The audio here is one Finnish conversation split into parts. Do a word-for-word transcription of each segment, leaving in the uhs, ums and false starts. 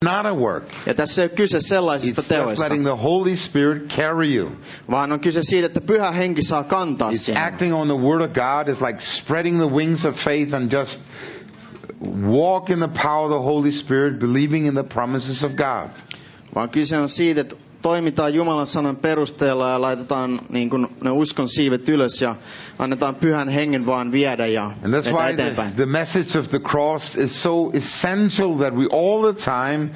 not a work. Ja tässä ei ole kyse sellaisista It's just teoista, letting the Holy Spirit carry you. vaan on kyse siitä, että Pyhä Henki saa kantaa It's sinua. acting on the Word of God. It's like spreading the wings of faith and just walk in the power of the Holy Spirit, believing in the promises of God. Vaan kyse on siitä, että toimitaan Jumalan sanan perusteella ja laitetaan niin kuin ne uskon siivet ylös ja annetaan Pyhän Hengen vaan viedä ja And that's vetää why the, eteenpäin. the message of the cross is so essential that we all the time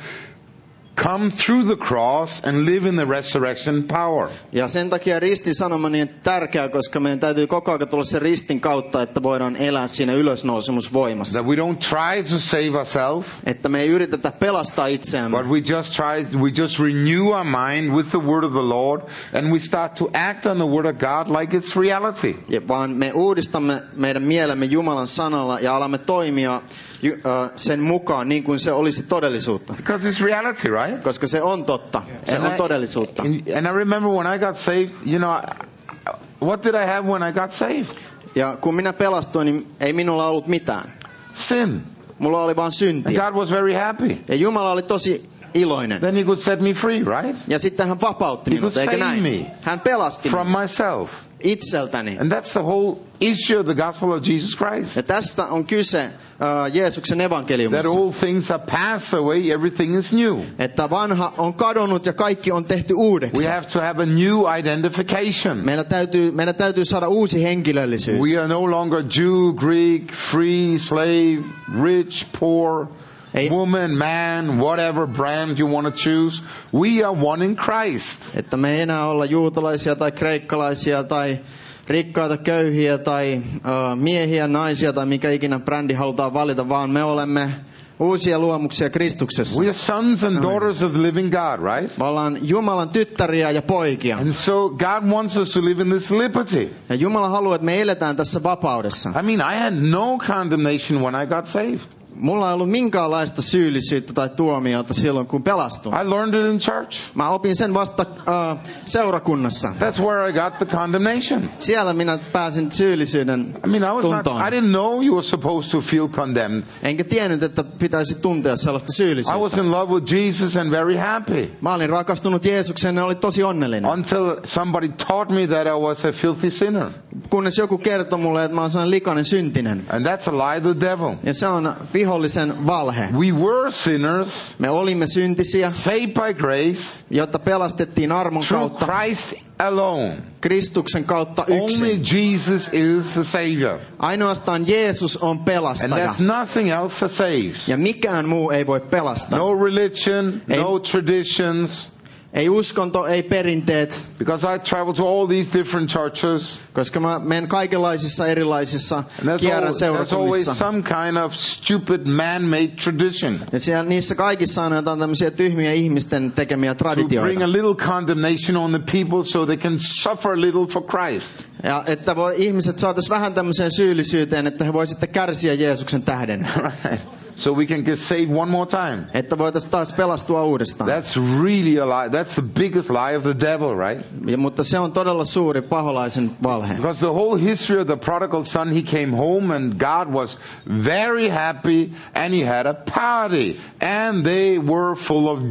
come through the cross and live in the resurrection power. Ja sen takia ristin sanoma on niin tärkeä, koska meidän täytyy koko ajan tulla sen ristin kautta, että voidaan elää siinä ylösnousemusvoimassa. That we don't try to save ourselves, Että me ei yritetä pelastaa itseämme, but we just try, we just renew our mind with the word of the Lord, and we start to act on the word of God like it's reality. ja vaan me uudistamme meidän mielemme Jumalan sanalla ja alamme toimia ju- äh, sen mukaan niin kuin se olisi todellisuutta. Because it's reality, right? Koska se on totta. Se And on I- todellisuutta. And, and I remember when I got saved, you know, I- what did I have when I got saved? Ja kun minä pelastuin, niin ei minulla ollut mitään. Sin. Mulla oli vain And syntiä. God was very happy. Ja Jumala oli tosi iloinen. Then he could set me free, right? Ja sitten hän vapautti He minut, could eikö save näin? me Hän pelasti from minut myself. itseltäni. And that's the whole issue of the gospel of Jesus Christ. Ja tästä on kyse uh, Jeesuksen That evankeliumissa. all things are passed away, everything is new. Että vanha on kadonnut ja kaikki on tehty We uudeksi. have to have a new identification. Meidän täytyy, meidän täytyy saada uusi henkilöllisyys. We are no longer Jew, Greek, free, slave, rich, poor, Ei, woman, man, whatever brand you want to choose. We are one in Christ. että me ei enää olla juutalaisia tai kreikkalaisia tai rikkaita, köyhiä tai uh, miehiä, naisia tai mikä ikinä brändi halutaan valita, vaan me olemme uusia luomuksia Kristuksessa. We are sons and daughters of the living God, right? Me ollaan Jumalan tyttäriä ja poikia. And so God wants us to live in this liberty. Ja Jumala haluaa, että me eletään tässä vapaudessa. I mean, I had no condemnation when I got saved. Mulla ei ollut minkäänlaista syyllisyyttä tai tuomiota silloin, kun pelastuin. I learned it in church. Mä opin sen vasta uh, seurakunnassa. That's where I got the condemnation. Siellä minä pääsin syyllisyyden I mean, I was not, tuntoon. I didn't know you were supposed to feel condemned. Enkä tiennyt, että pitäisi tuntea sellaista I syyllisyyttä. was in love with Jesus and very happy. Mä olin rakastunut Jeesukseen ja olin tosi onnellinen. Until somebody taught me that I was a filthy sinner. Kunnes joku kertoi mulle, että mä oon sellainen likainen syntinen. And that's a lie of the devil. Ja se on vihollisen valhe. We were sinners, Me olimme syntisiä, saved by grace, jotta pelastettiin armon through kautta, Christ alone. Kristuksen kautta Only yksin. Jesus is the Savior. Ainoastaan Jeesus on And pelastaja. there's nothing else that saves. Ja mikään muu ei voi pelastaa. No religion, Ei- no traditions. Ei uskonto, ei perinteet. Because I travel to all these different churches. Koska mä menen kaikenlaisissa erilaisissa And there's, kierrän al- there's always seurakunnissa. some kind of stupid man-made tradition. Ja siellä, niissä kaikissa on jotain tämmöisiä tyhmiä ihmisten tekemiä To bring traditioita. a little condemnation on the people so they can suffer a little for Christ. Ja että voi, ihmiset saataisiin vähän tämmöiseen syyllisyyteen, että he voi sitten kärsiä Jeesuksen tähden. Right? So we can get saved one more time. Että voitaisiin taas pelastua uudestaan. That's really a lie. That's the biggest lie of the devil, right? Ja, mutta se on todella suuri paholaisen valhe. Because the whole history of the prodigal son, he came home and God was very happy and he had a party and they were full of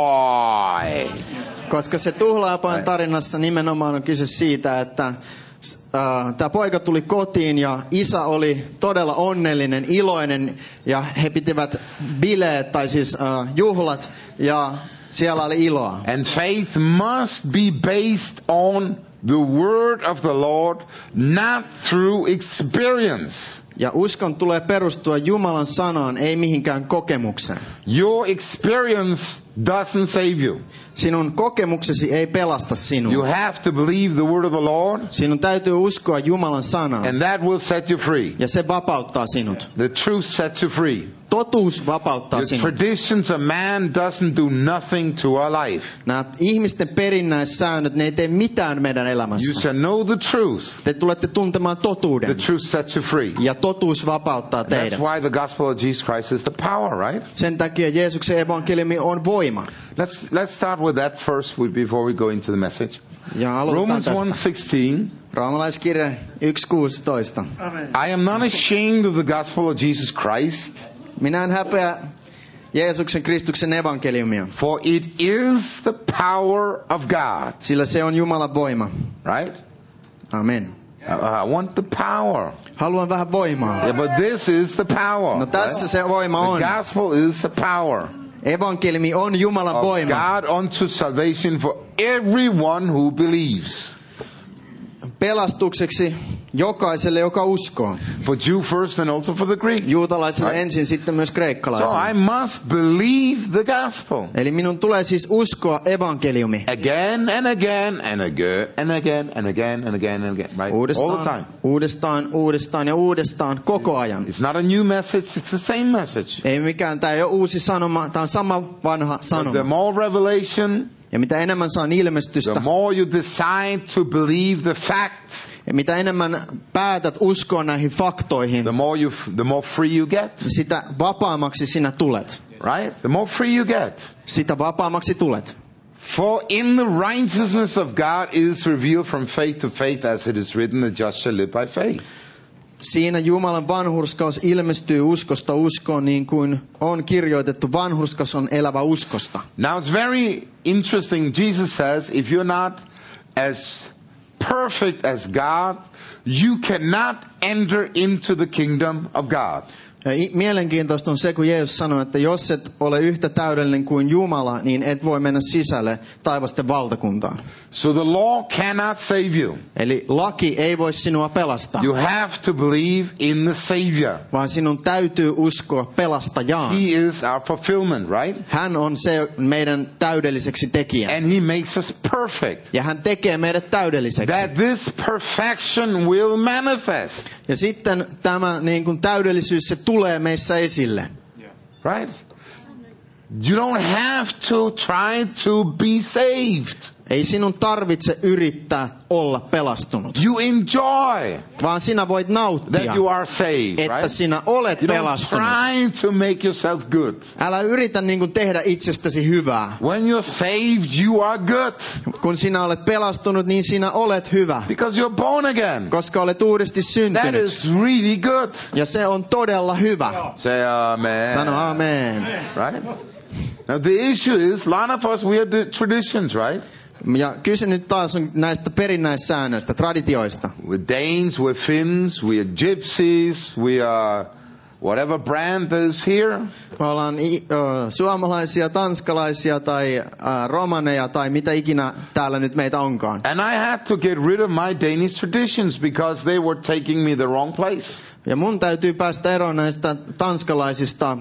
joy. Koska se tuhlaajan tarinassa nimenomaan on kyse siitä, että Uh, tämä poika tuli kotiin ja isä oli todella onnellinen, iloinen ja he pitivät bileet tai siis uh, juhlat ja siellä oli iloa. And faith must be based on the word of the Lord, not through experience. Ja uskon tulee perustua Jumalan sanaan, ei mihinkään kokemukseen. Your experience doesn't save you. Sinun kokemuksesi ei pelasta You sinua. have to believe the word of the Lord, Sinun täytyy uskoa Jumalan sanaan and that will set you free. ja se vapauttaa sinut. The truth sets you free. Totuus vapauttaa The sinut. traditions of man doesn't do nothing to our life. Nämä ihmisten perinnäissäännöt, ne ei tee mitään meidän You elämässä. shall know the truth. Te tulette tuntemaan The totuuden truth sets you free. ja totuus vapauttaa That's teidät. why the gospel of Jesus Christ is the power, right? Sen takia Jeesuksen evankeliumi on voima. Let's let's start with that first before we go into the message. Ja aloitetaan Romans one tästä. sixteen. Roomalaiskirje yksi kuusitoista. I am not ashamed of the gospel of Jesus Christ, Minä en häpeä Jeesuksen Kristuksen evankeliumia. For it is the power of God. Sillä se on Jumalan voima. Right? Amen. I want the power. Haluan vähän voimaa. Yeah, but this is the power. No tässä right? se voima on. The gospel is the power. Evankeliumi on Jumalan Of voima. God unto salvation for everyone who believes. Pelastukseksi jokaiselle, joka uskoo. For Jew first and also for the Greek. Juutalaiselle Right. ensin, sitten myös So kreikkalaiselle. I must believe the gospel. Eli minun tulee siis uskoa evankeliumi. Again and again and again and again and again and again and again. Right? All the Uudestaan, time. uudestaan, uudestaan ja uudestaan koko ajan. It's not a new message, it's the same message. Ei mikään, tämä ei ole uusi sanoma, tämä on sama vanha The sanoma. more revelation, Ja mitä enemmän saan ilmestystä, the more you decide to believe the fact, ja mitä enemmän päätät uskoa näihin faktoihin, the more you, f- the more free you get. sitä vapaammaksi sinä tulet. Right? The more free you get. Sitä vapaammaksi tulet. For in the righteousness of God is revealed from faith to faith, as it is written, the just shall live by faith. Siinä Jumalan vanhurskaus ilmestyy uskosta uskoon, niin kuin on kirjoitettu. Vanhurskas on elävä uskosta. Now it's very interesting. Jesus says, if you're not as perfect as God, you cannot enter into the kingdom of God. Ja i- mielenkiintoista on se, kun Jeesus sanoi, että jos et ole yhtä täydellinen kuin Jumala, niin et voi mennä sisälle taivasten valtakuntaan. So the law cannot save you. Eli laki ei voi sinua pelastaa, You have to believe in the Savior. vaan sinun täytyy uskoa pelastajaan. He is our fulfillment, right? Hän on se meidän täydelliseksi tekijä. And He makes us perfect. Ja hän tekee meidät täydelliseksi. That this perfection will manifest. Ja sitten tämä niin kuin täydellisyys, se tulee meissä esille. Right? You don't have to try to be saved. Ei sinun tarvitse yrittää olla pelastunut, You enjoy vaan sinä voit nauttia, that you are saved, että right? sinä olet You don't pelastunut. try to make yourself good. Älä yritä niin kuin tehdä itsestäsi hyvää. When you're saved, you are good. Kun sinä olet pelastunut, niin sinä olet hyvä, Because you're born again. koska olet uudesti That syntynyt. is really good. Ja se on todella hyvä. Say amen. Sano amen. Right? Now the issue is, a lot of us, we are the traditions, right? Ja kyse nyt taas on näistä perinnäissäännöistä, traditioista. We're Danes, we're Finns, we are Gypsies, we are whatever brand that is here. Me ollaan i- ö, suomalaisia, tanskalaisia tai ö, romaneja tai mitä ikinä täällä nyt meitä onkaan. And I had to get rid of my Danish traditions because they were taking me the wrong place. Ja mun täytyy päästä eroon näistä tanskalaisista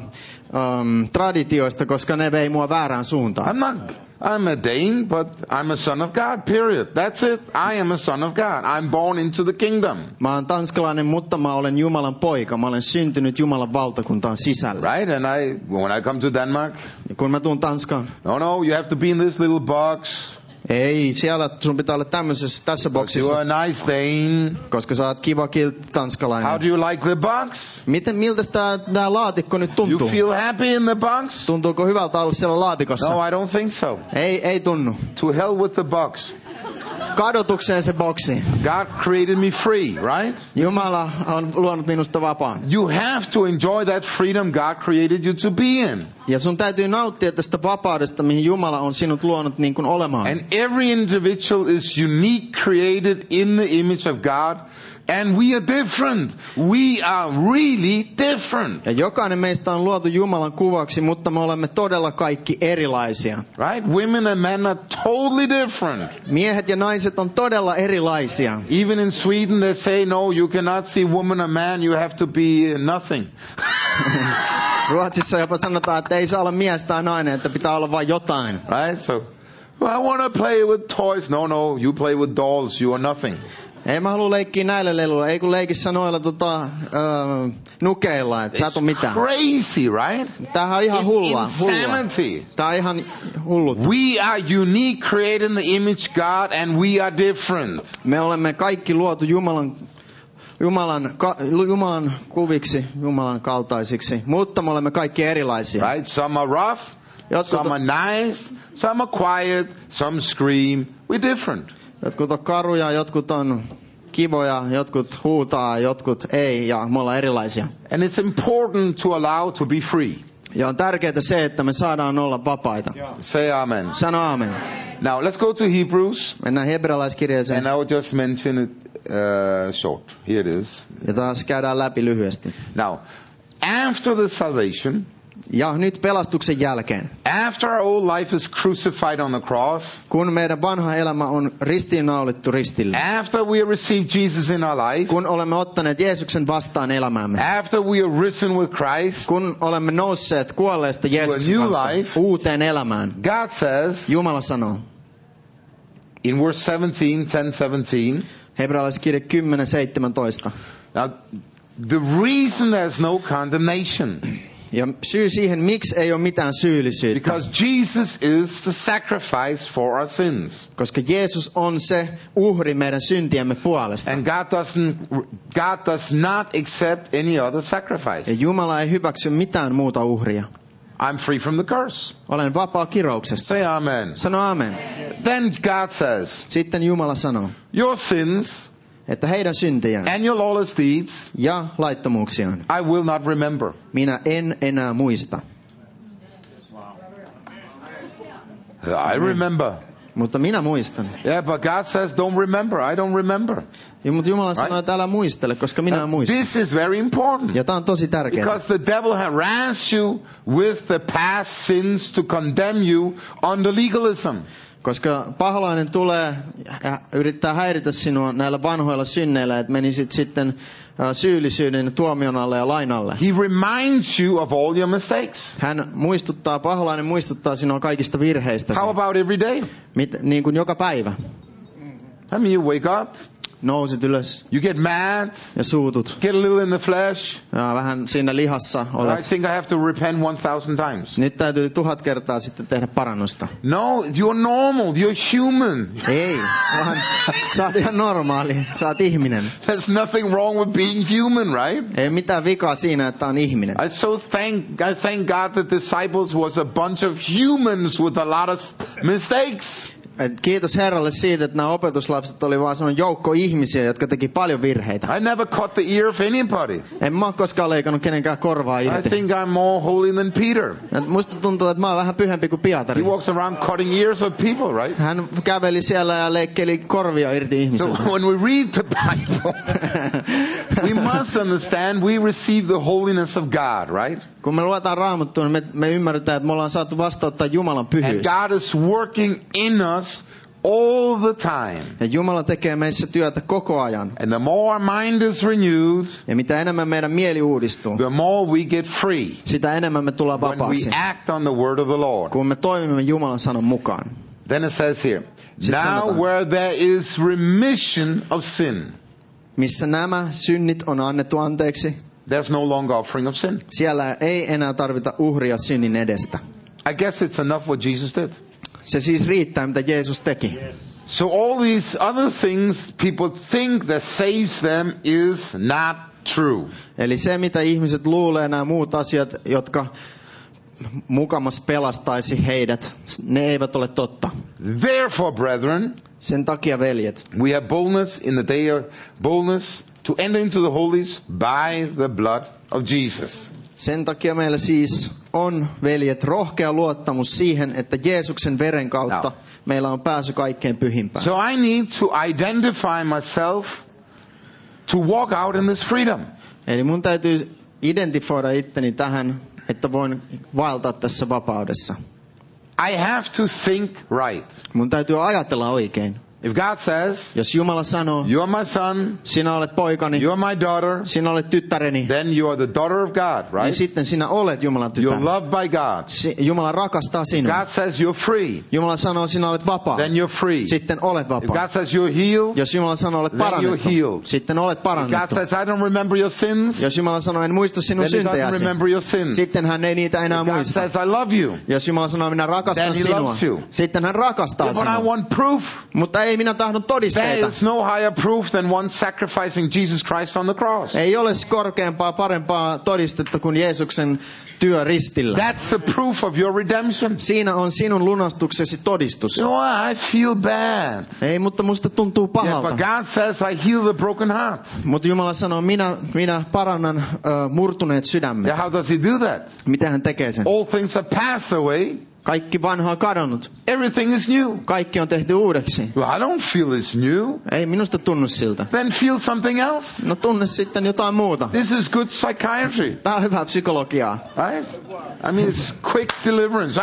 um, traditioista, koska ne vei mua väärään suuntaan. I'm not, I'm a Dane, but I'm a son of God, period. That's it. I am a son of God. I'm born into the kingdom. Mä oon tanskalainen, mutta mä olen Jumalan poika. Mä olen syntynyt Jumalan valtakuntaan sisällä. Right? And I, when I come to Denmark, Ja kun mä tuun Tanskaan, no, no, you have to be in this little box. ei, siellä sun pitää olla tämmöisessä, tässä Because you boksissa, are a nice Dane. koska sä oot kiva kiltti How tanskalainen. do you like the box? Miten, miltä tää, tää laatikko nyt You tuntuu? feel happy in the box? Tuntuuko hyvältä olla siellä laatikossa? No, I don't think so. Ei, ei tunnu. To hell with the box. Kadotukseen se boksi. God created me free, right? Jumala on luonut minusta vapaan. You have to enjoy that freedom God created you to be in. Ja sun täytyy nauttia tästä vapaudesta, mihin Jumala on sinut luonut niin kuin olemaan. And every individual is unique, created in the image of God. And we are different. We are really different. Ja jokainen meistä on luotu Jumalan kuvaksi, mutta me olemme todella kaikki erilaisia. Right? Women and men are totally different. Miehet ja naiset on todella erilaisia. Even in Sweden they say, no, you cannot see woman or man, you have to be nothing. Ruotsissa jopa sanotaan, että ei saa olla mies tai nainen, että pitää olla vain jotain. Right? So, well, I want to play with toys. No, no, you play with dolls, you are nothing. Ei mä halua leikkiä näillä leluilla, ei kun leikissä noilla tota, ö, nukeilla, että sä et oo mitään. Crazy, right? Tämähän on ihan hullua. It's hullua. insanity. Tää on ihan hullut. We are unique, created in the image God, and we are different. Me olemme kaikki luotu Jumalan, Jumalan, ka, Jumalan kuviksi, Jumalan kaltaisiksi, mutta me olemme kaikki erilaisia. Right? Some are rough, Jotkut, some are nice, some are quiet, some scream. We're different. jotkut on karuja, jotkut on kivoja, jotkut huutaa, jotkut ei, ja me ollaan erilaisia. And it's important to allow to be free. Ja on tärkeää se, että me saadaan olla vapaita. Say amen. Sano aamen. Now let's go to Hebrews. Mennään hebrealaiskirjeeseen. And I will just mention it uh, short. Here it is. Ja taas käydään läpi lyhyesti. Now, after the salvation, Ja nyt pelastuksen jälkeen, after our old life is crucified on the cross, kun meidän vanha elämä on ristiinnaulittu ristille, after we have received Jesus in our life, kun olemme ottaneet Jeesuksen vastaan elämäämme, after we have risen with Christ, kun olemme nousseet kuolleesta Jeesuksen new kanssa life, uuteen elämään, God says Jumala sanoo, in verse seventeen, ten seventeen, hebrealaiskirje kymmenen seitsemäntoista. now the reason there's no condemnation, Ja syy siihen, miksi ei ole mitään syyllisyyttä, because Jesus is the sacrifice for our sins. koska Jeesus on se uhri meidän syntiemme puolesta. And God doesn't, God does not accept any other Ja sacrifice. Jumala ei hyväksy mitään muuta uhria. I'm free from the curse. Olen vapaa kirouksesta. Say amen. Sano aamen. Then God says, Sitten Jumala sanoo, your sins että heidän syntejään and your lawless deeds ja laittomuuksiaan I will not remember. minä en enää muista. I remember. Mutta minä muistan. Yeah, but God says don't remember. I don't remember. Ja, mutta Jumala sanoo, että älä muistele, koska minä Uh, muistan. this is very important. Ja tämä on tosi tärkeää. Because the devil harassed you with the past sins to condemn you under legalism. Koska paholainen tulee ja yrittää häiritä sinua näillä vanhoilla synneillä, että menisit sitten syyllisyyden tuomion alle ja lainalle. He reminds you of all your mistakes. Hän muistuttaa, paholainen muistuttaa sinua kaikista virheistä. How about every day? Mit, niin kuin joka päivä. I mean, you wake up, Nousit ylös you get mad, ja suutut. get a little in the flesh. Ja vähän siinä lihassa I olet. think I have to repent one thousand times. Nyt täytyy tuhat kertaa sitten tehdä parannusta. No, you're normal. You're human. Ei, vaan sä oot ihan normaali. Sä oot ihminen. There's nothing wrong with being human, right? Ei mitään vikaa siinä, että on ihminen. I so thank I thank God that the disciples was a bunch of humans with a lot of mistakes. Et kiitos Herralle siitä, että nämä opetuslapset oli vaan sellainen joukko ihmisiä, jotka teki paljon virheitä. I never cut the ear of anybody. En mä ole koskaan leikannut kenenkään korvaa I irti. think I'm more holy than Peter. Et musta tuntuu, että mä oon vähän pyhempi kuin He Pietari. walks around cutting ears of people, right? Hän käveli siellä ja leikkeli korvia irti So ihmisiltä. when we read the Bible, we must understand we receive the holiness of God, right? Kun me luetaan Raamattua, niin me, me ymmärretään, että me ollaan saatu vastauttaa Jumalan And pyhyys. God is working in us all the time. Ja Jumala tekee meissä työtä koko ajan. And the more our mind is renewed, Ja mitä enemmän meidän mieli uudistuu, the more we get free sitä enemmän me tullaan when we vapaaksi, act on the word of the Lord. kun me toimimme Jumalan sanan mukaan. Then it says here, Sitten now sanotaan. where there is remission of sin, Missä nämä synnit on annettu anteeksi, there's no longer offering of sin. siellä ei enää tarvita uhria synnin edestä. I guess it's enough what Jesus did. Se siis riittää, mitä Jeesus teki. So all these other things people think that saves them is not true. Eli se, mitä ihmiset luulee, nämä muut asiat, jotka mukamas pelastaisi heidät, ne eivät ole totta. Therefore, brethren, Sen takia, veljet, we have boldness in the day of boldness to enter into the holies by the blood of Jesus. sen takia meillä siis on, veljet, rohkea luottamus siihen, että Jeesuksen veren kautta Now. meillä on pääsy kaikkein pyhimpään. So I need to identify myself to walk out in this freedom. Eli mun täytyy identifioida itteni tähän, että voin vaeltaa tässä vapaudessa. I have to think right. Mun täytyy ajatella oikein. If God says, Jos Jumala sanoo, you are my son, sinä olet poikani, you are my daughter, sinä olet tyttäreni, then you are the daughter of God, niin right? sitten sinä olet Jumalan You're tytär. loved by God. Si- Jumala rakastaa sinua. God says you're free, Jumala sanoo, sinä olet vapaa. then you're free. Sitten olet If vapaa. God says you're healed, Jos Jumala sanoo, olet then you're parannettu, healed. sitten olet if God parannettu. says I don't remember your sins, Jos Jumala sanoo, en muista sinun then he doesn't syntejäsi, remember your sins. sitten hän ei niitä enää If God muista. says I love you, Jos Jumala sanoo, minä rakastan then he sinua, loves you. sitten hän rakastaa but I sinua. want proof. Mutta ei ei minä tahdon There todisteita. is no higher proof than one sacrificing Jesus Christ on the cross. Ei ole korkeampaa, parempaa todistetta kuin Jeesuksen työ ristillä. That's the proof of your redemption. Siinä on sinun lunastuksesi todistus. You know, I feel bad. Ei, mutta musta tuntuu Yeah, pahalta. but God says I heal the broken heart. Mutta Jumala sanoo, minä, minä parannan uh, murtuneet sydämet. Yeah, how does he do that? Miten hän tekee sen? All things have passed away. Kaikki vanha on kadonnut. Everything is new. Kaikki on tehty uudeksi. Well, I don't feel it's new. Ei minusta tunnu siltä. Then feel something else. No tunne sitten jotain muuta. This is good psychiatry, Tämä on hyvää psykologiaa. right? I mean, it's quick deliverance.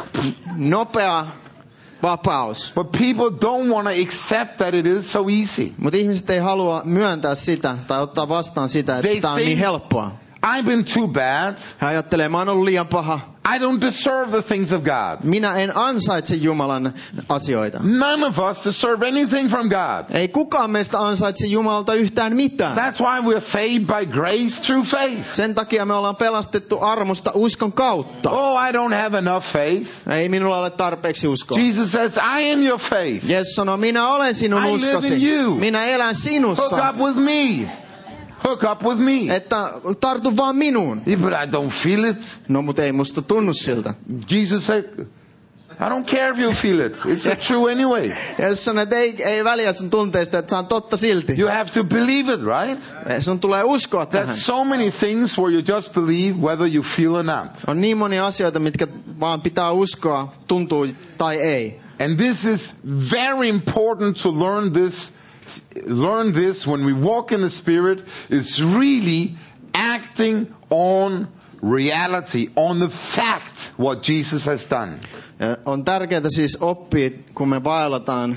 Nopea vapaus. But people don't want to accept that it is so easy. Mutta ihmiset ei halua myöntää sitä tai ottaa vastaan sitä, että They tämä on niin think- helppoa. I've been too bad. Hän ajattelee, mä oon ollut liian paha. I don't deserve the things of God. Minä en ansaitse Jumalan asioita. None of us deserve anything from God. Ei kukaan meistä ansaitse Jumalalta yhtään mitään. That's why we're saved by grace through faith. Sen takia me ollaan pelastettu armosta uskon kautta. Oh, I don't have enough faith. Ei minulla ole tarpeeksi uskoa. Jesus says, I am your faith. Jeesus sanoo, minä olen sinun I live uskosi. in you. Minä elän Hook sinussa. up with me. Hook up with me. Että tartu vaan minuun. Yeah, but I don't feel it. No, mutta ei musta tunnu siltä. Jesus said, I don't care if you feel it. It's true anyway. Jeesus sanoo, että ei, ei väliä sun tunteista, että se on totta silti. You have to believe it, right? Sun tulee uskoa tähän. There's so many things where you just believe whether you feel or not. On niin monia asioita, mitkä vaan pitää uskoa, tuntuu tai ei. And this is very important to learn this. Learn this when we walk in the Spirit. It's really acting on reality, on the fact what Jesus has done. Ja on tärkeää siis oppia, kun me vaellataan,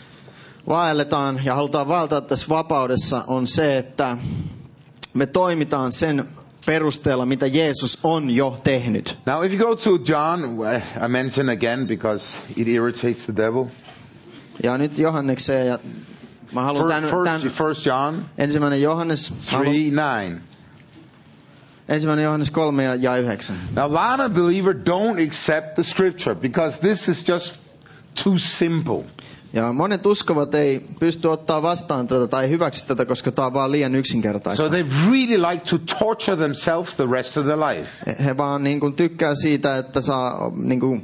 vaelletaan ja halutaan vaeltaa tässä vapaudessa, on se, että me toimitaan sen perusteella, mitä Jeesus on jo tehnyt. Now, if you go to John, I mention again because it irritates the devil. Ja nyt Johannekseen, ja mä haluan First, tämän, tämän first, first John ensimmäinen Johannes, haluan, three nine. ensimmäinen Johannes kolme ja, ja yhdeksän. Now, a lot of believers don't accept the Scripture because this is just too simple. Ja monet uskovat ei pysty ottaa vastaan tätä tai hyväksy tätä, koska tämä on vaan liian yksinkertaista. So they really like to torture themselves the rest of their life. He vaan niin kuin tykkää siitä, että saa niin kuin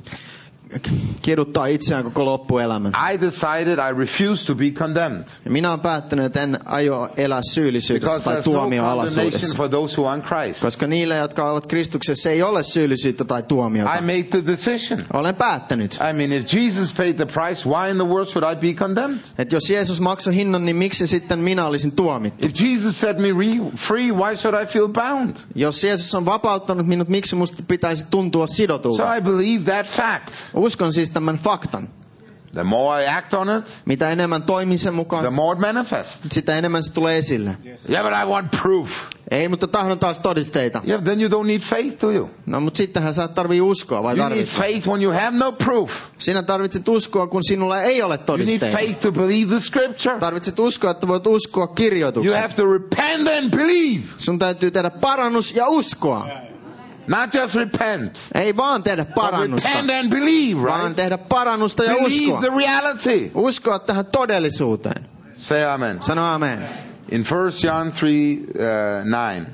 kiduttaa itseään koko loppuelämän. I decided I refuse to be condemned. Ja minä olen päättänyt, että en aio elää syyllisyydessä Because tai there's no condemnation tuomioalaisuudessa. for those who are in Christ. Koska niille, jotka ovat Kristuksessa, ei ole syyllisyyttä tai tuomiota. I made the decision. Olen päättänyt. I mean, if Jesus paid the price, why in the world should I be condemned? Että jos Jeesus maksoi hinnan, niin miksi sitten minä olisin tuomittu? If Jesus set me re- free, why should I feel bound? Jos Jeesus on vapauttanut minut, miksi musta pitäisi tuntua So sidotulta? I believe that fact. Uskon siis tämän faktan. The more I act on it, Mitä enemmän toimin sen the mukaan, more it manifests. sitä enemmän se tulee esille. Yeah, but I want proof. Ei, mutta tahdon taas todisteita. Yeah, then you don't need faith, do you? No, mutta sittenhän sä et tarvii uskoa, vai You need tarvitset? faith when you have no proof. Sinä tarvitset uskoa, kun sinulla ei ole You need todisteita. faith to believe the Scripture. Tarvitset uskoa, että voit uskoa You kirjoituksen. have to repent and believe. Sun täytyy tehdä parannus ja uskoa. Not just repent, Ei vaan tehdä but parannusta, repent and believe, vaan right? tehdä parannusta ja Believe uskoa. the reality. Uskoa tähän todellisuuteen. Say amen. Sano amen. In First John three uh, nine.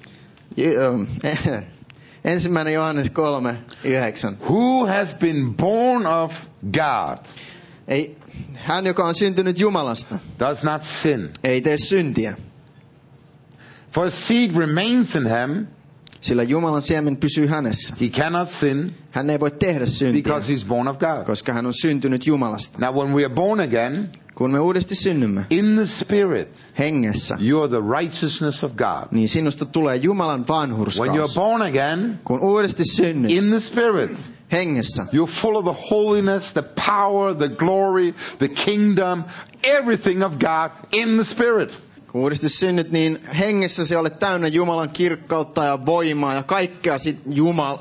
Ensimmäinen Johannes kolme yhdeksän. Who has been born of God Ei, hän, joka on syntynyt Jumalasta, does not sin. ei tee syntiä, For seed remains in him. sillä Jumalan siemen pysyy hänessä. He cannot sin Hän ei voi tehdä syntiä, because he's born of God. koska hän on syntynyt Jumalasta. Now when we are born again, Kun me uudesti synnymme in the Spirit, hengessä, you are the righteousness of God. niin sinusta tulee Jumalan When you're vanhurskaus. born again, Kun uudesti synnyt in the Spirit, hengessä, you're full of the holiness, the power, the glory, the kingdom, everything of God in the Spirit. kun uudesti synnyt, niin hengessä se olet täynnä Jumalan kirkkautta ja voimaa ja kaikkea sit Jumal,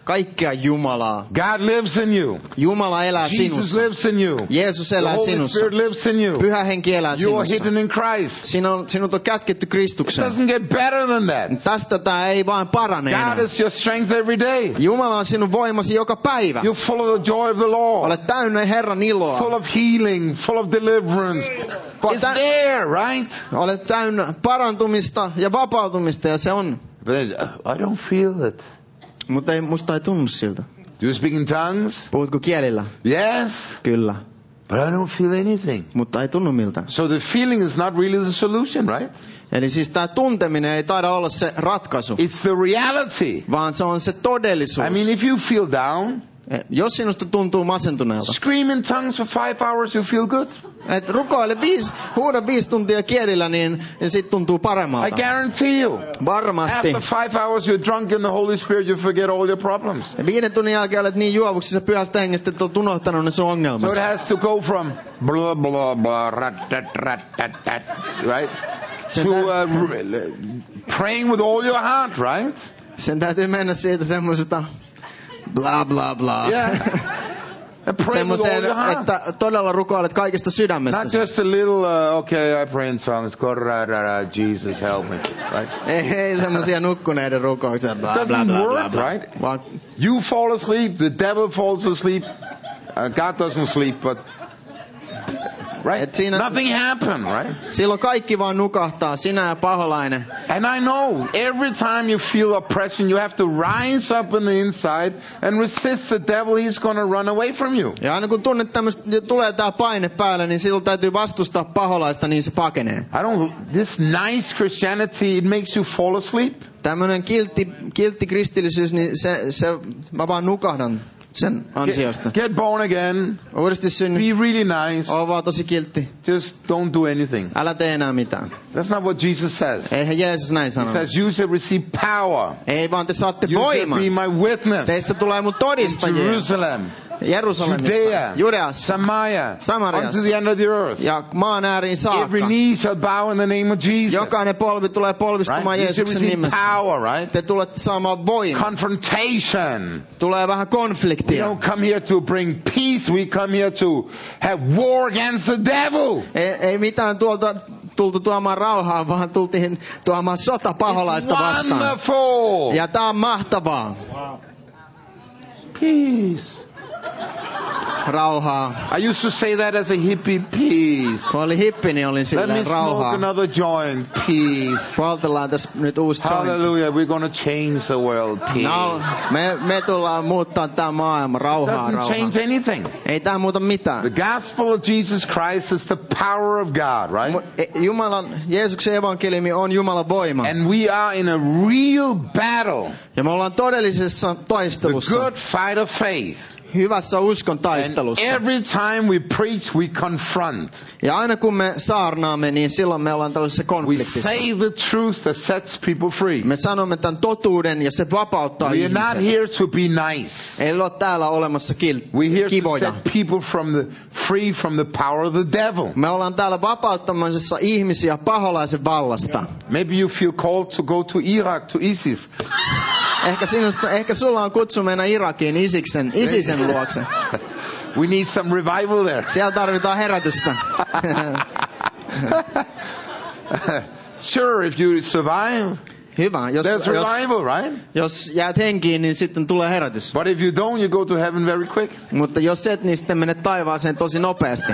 kaikkea Jumalaa. God lives in you. Jumala elää Jesus sinussa. lives in you. Jeesus The elää Holy sinussa. Spirit lives in you. Pyhä henki elää You are sinussa. hidden in Christ. Sinä on, sinut on kätketty It Kristukseen. doesn't get better than that. Tästä tämä ei vaan parane enää. God is your strength every day. Jumala on sinun voimasi joka päivä. You're full of the joy of the Lord. Olet täynnä Herran iloa. Full of healing, full of deliverance. It's Tä- there, right? Olet täynnä parantumista ja vapautumista ja se on. But then, uh, I don't feel it. Mutta ei, musta ei tunnu siltä. Do you speak in tongues? Puhutko kielillä? Yes. Kyllä. But I don't feel anything. Mutta ei tunnu miltä. So the feeling is not really the solution, right? Eli siis tämä tunteminen ei taida olla se ratkaisu, It's the reality. vaan se on se todellisuus. I mean, if you feel down, Jos sinusta tuntuu masentuneelta, scream in tongues for five hours, you feel good. et rukoile viisi, huuda viisi tuntia kielillä, niin, niin sit tuntuu I paremmalta. guarantee you. Varmasti. After five hours, you're drunk in the Holy Spirit, you forget all your problems. Ja viiden tunnin jälkeen olet niin juovuksissa pyhästä hengestä, että olet unohtanut ne sun So ongelmasi. it has to go from blah, blah, blah, rat, tat, rat, tat, tat, right? Sen To tä- uh, r- praying with all your heart, right? Sen täytyy mennä siitä semmoisesta bla bla bla. Yeah. And pray with all Semmoiseen, your heart. että todella rukoilet kaikesta Not sydämestäsi. just a little, uh, okay, I pray in tongues, God, ra, ra, ra, Jesus help me, right? Ei, ei semmoisia nukkuneiden rukouksia. Bla, Doesn't bla, bla, work, bla, bla. right? Vaan You fall asleep, the devil falls asleep, uh, God doesn't sleep, but right? Et siinä- Nothing happened, right? silloin kaikki vaan nukahtaa, sinä ja paholainen. And I know every time you feel oppression, you have to rise up in the inside and resist the devil. He's going to run away from you. Ja aina kun tunnet tämmöistä, tulee tää paine päälle, niin silloin täytyy vastustaa paholaista, niin se pakenee. I don't, this nice Christianity, it makes you fall asleep. Tämmönen kiltti, kiltti kristillisyys, niin se, se, mä vaan nukahdan sen ansiosta. Get, get born again. Uudesti synny. Be really nice. Oo vaan tosi kiltti. Just don't do anything. Älä tee enää mitään. That's not what Jesus says. Eihän Jeesus näin He sano. says, you shall receive power. Ei vaan te saatte You shall voiman. be my witness. Teistä tulee mun In todistajia. Jerusalem, Jerusalemissa, Judea, Judeassa Samaria, Samariassa. unto the end of the earth. ja maan ääriin saakka. Every knee shall bow in the name of Jesus. Jokainen polvi tulee polvistumaan Right? You shall Jeesuksen receive nimessä. power, right? Te tulette saamaan voimaa. Confrontation. Tulee vähän We konfliktia. don't come here to bring peace. We come here to have war against the devil. Ei, ei mitään tuolta tultu tuomaan rauhaa, vaan tultiin tuomaan sota paholaista vastaan. Wonderful. Ja tää on mahtavaa. Peace. Rauhaa. I used to say that as a hippie. Peace. Kun oli hippi, niin olin Let me silleen smoke rauhaa. another joint. Peace. Poltellaan tässä nyt uusi joint. Hallelujah. We're going to change the world. Peace. No, me, me tullaan muuttaa tää maailma. Rauhaa, Doesn't rauhaa. change anything. Ei tää muuta mitään. The gospel of Jesus Christ is the power of God, right? Mu- e- Jumalan, Jeesuksen evankeliumi on Jumalan voima. And we are in a real battle, Ja me ollaan todellisessa the taistelussa. good fight of faith. Hyvässä uskon And taistelussa. every time we preach, we confront. Ja aina kun me saarnaamme, niin silloin me ollaan tällaisessa We konfliktissa. say the truth that sets people free. Me sanomme tämän totuuden ja se vapauttaa We are not ihmiset. here to be nice. Ei ole täällä olemassa kil- We're here to kivoja. set people from the free from the power of the devil. Me ollaan täällä vapauttamisessa ihmisiä paholaisen vallasta. Maybe you feel called to go to Iraq, to ISIS. Ehkä, sinusta, ehkä sulla on kutsu mennä Irakiin Isiksen, Isisen luokse. We need some revival there. Siellä tarvitaan herätystä. Sure, if you survive, Hyvä. Jos, there's jos, revival, right? jos jäät henkiin, niin sitten tulee herätys. But if you don't, you go to heaven very quick. Mutta jos et, niin sitten menet taivaaseen tosi nopeasti.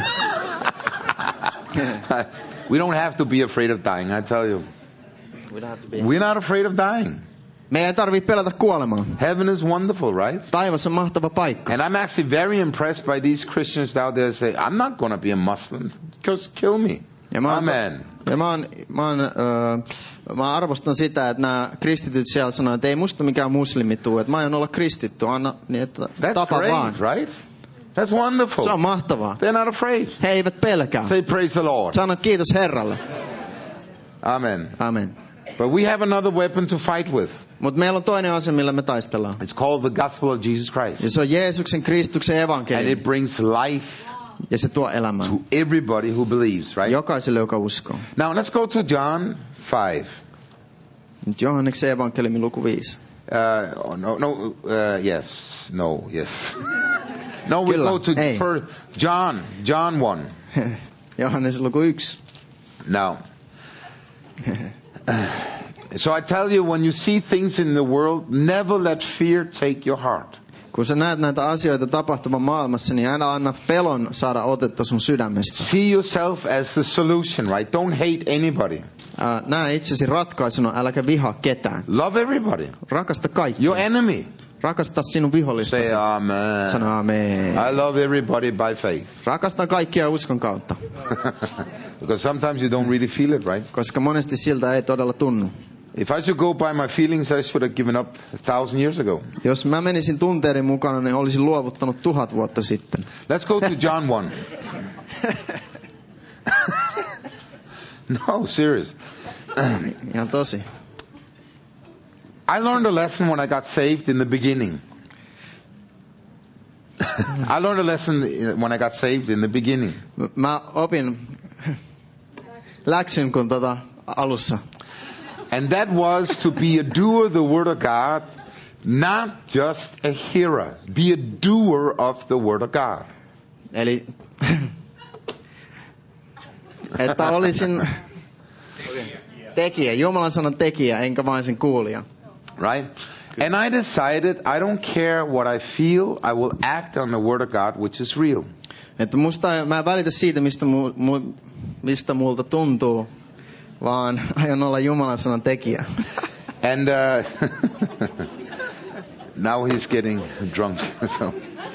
We don't have to be afraid of dying, I tell you. We're not afraid of dying. Me ei tarvitse pelätä kuolemaa. Heaven is wonderful, right? Taivas on mahtava paikka. And I'm actually very impressed by these Christians out there say, I'm not going to be a Muslim. Just kill me. Ja mä, oon, Amen. ja mä, oon, mä, oon, öö, mä arvostan sitä, että nämä kristityt siellä sanoo, että ei musta mikään muslimi tuu, että mä aion olla kristitty, anna, niin että That's tapa vaan. great, right? That's wonderful. Se on mahtavaa. They're not afraid. He eivät pelkää. Say praise the Lord. Sano kiitos Herralle. Amen. Amen. But we have another weapon to fight with. Mutta meillä on toinen asia, millä me taistellaan. It's called the gospel of Jesus Christ. Ja se on Jeesuksen Kristuksen And evankeliumi. it brings life Ja se tuo elämää. to everybody who believes, right? Jokaiselle, joka uskoo. Now let's go to John five. Nyt Johanneksen evankeliumi luku viisi. Uh, no, no, uh, yes, no, yes. No, we Kyllä, go to ei. first, John, John one. Johannes luku yksi. Now, so I tell you, when you see things in the world, never let fear take your heart. Kun sä näet näitä asioita tapahtuvan maailmassa, niin älä anna pelon saada otetta sun sydämestä. See yourself as the solution, right? Don't hate anybody. Ää, näe itsesi ratkaisuna, äläkä vihaa ketään. Love everybody. Rakasta kaikkia. Your enemy. Rakasta sinun vihollistasi. Say amen. Sano amen. I love everybody by faith. Rakasta kaikkia uskon kautta. Because sometimes you don't really feel it, right? Koska monesti siltä ei todella tunnu. If I should go by my feelings, I should have given up a thousand years ago. Jos mä menisin tunteiden mukana, niin olisin luovuttanut tuhat vuotta sitten. Let's go to John one. No, serious. Ihan tosi. I learned a lesson when I got saved in the beginning. I learned a lesson when I got saved in the beginning. Mä opin läksyn kun tota alussa. And that was to be a doer of the word of God, not just a hearer. Be a doer of the word of God. Eli että olisin tekijä, Jumalan sanan tekijä, enkä vain sen kuulija. Right? And I decided I don't care what I feel, I will act on the word of God, which is real. Että musta mä en välitä siitä, mistä, mu, mu, mistä multa tuntuu, vaan aion olla Jumalan sanan tekijä. And uh, now he's getting drunk. So.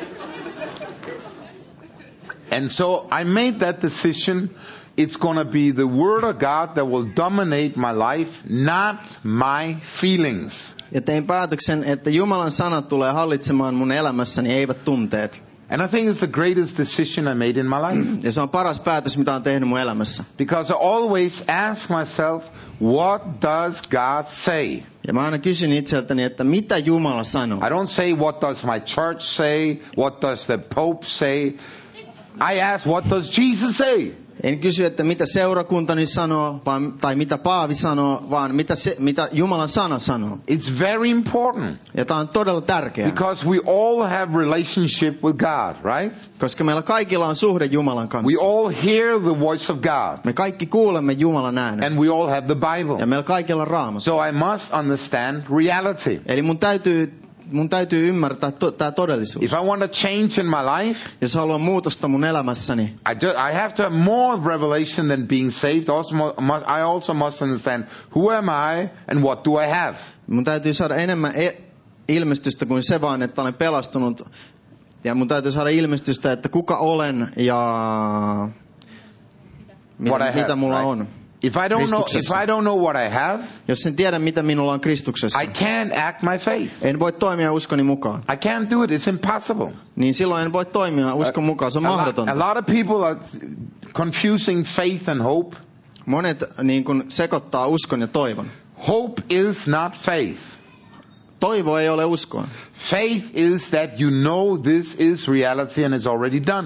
And so I made that decision. It's going to be the word of God that will dominate my life, not my feelings. Ja tein päätöksen, että Jumalan sanat tulee hallitsemaan mun elämässäni, eivät tunteet. And I think it's the greatest decision I made in my life. Ja se on paras päätös, mitä on tehnyt mun elämässä. Because I always ask myself, what does God say? Ja mä aina kysyn itseltäni, että mitä Jumala sanoo. I don't say, what does my church say? What does the Pope say? I ask, what does Jesus say? En kysy, että mitä seurakuntani sanoo, vaan, tai mitä Paavi sanoo, vaan mitä, se, mitä Jumalan sana sanoo. It's very important. Ja tämä on todella tärkeää. Because we all have relationship with God, right? Koska meillä kaikilla on suhde Jumalan kanssa. We all hear the voice of God. Me kaikki kuulemme Jumalan äänen. And we all have the Bible. Ja meillä kaikilla on Raamattu. So I must understand reality. Eli mun täytyy, mun täytyy ymmärtää to, tämä todellisuus. If I want a change in my life, jos haluan muutosta mun elämässäni, I, just, I have to have more revelation than being saved. Also, must, I also must understand who am I and what do I have. Mun täytyy saada enemmän e- ilmestystä kuin se vaan, että olen pelastunut. Ja mun täytyy saada ilmestystä, että kuka olen ja mitä, what I have, mitä mulla right? on. If I don't know, if I don't know what I have, jos en tiedä mitä minulla on Kristuksessa, I can't act my faith. En voi toimia uskoni mukaan. I can't do it. It's impossible. Niin silloin en voi toimia uskon mukaan. Se on a, mahdotonta. A lot of people are confusing faith and hope. Monet niin kuin sekoittaa uskon ja toivon. Hope is not faith. Toivo ei ole uskoa. Faith is that you know this is reality and it's already done.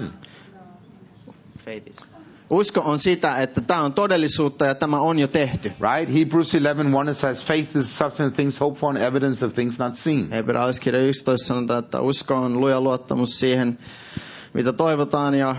Faith is. Usko on sitä, että tämä on todellisuutta ja tämä on jo tehty. Right? Hebrews eleven one it says faith is substance of things hoped for and evidence of things not seen. Hebrealaiskirja yksitoista sanotaan, että usko on luja luottamus siihen, mitä toivotaan ja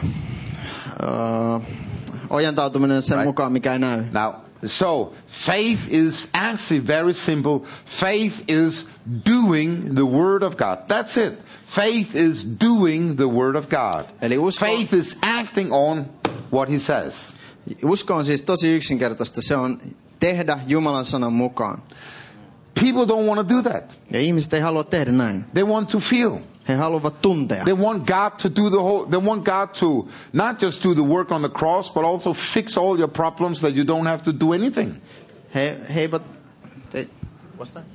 uh, ojentautuminen sen right. mukaan, mikä ei näy. Now, so faith is actually very simple. Faith is doing the word of God. That's it. Faith is doing the word of God. Eli usko, faith is acting on what he says. Usko on siis tosi yksinkertaista. Se on tehdä Jumalan sanan mukaan. People don't want to do that. Ja ihmiset ei halua tehdä näin. They want to feel. He haluavat tuntea. They want God to do the whole, they want God to not just do the work on the cross, but also fix all your problems that you don't have to do anything. He, he eivät, te, what's that?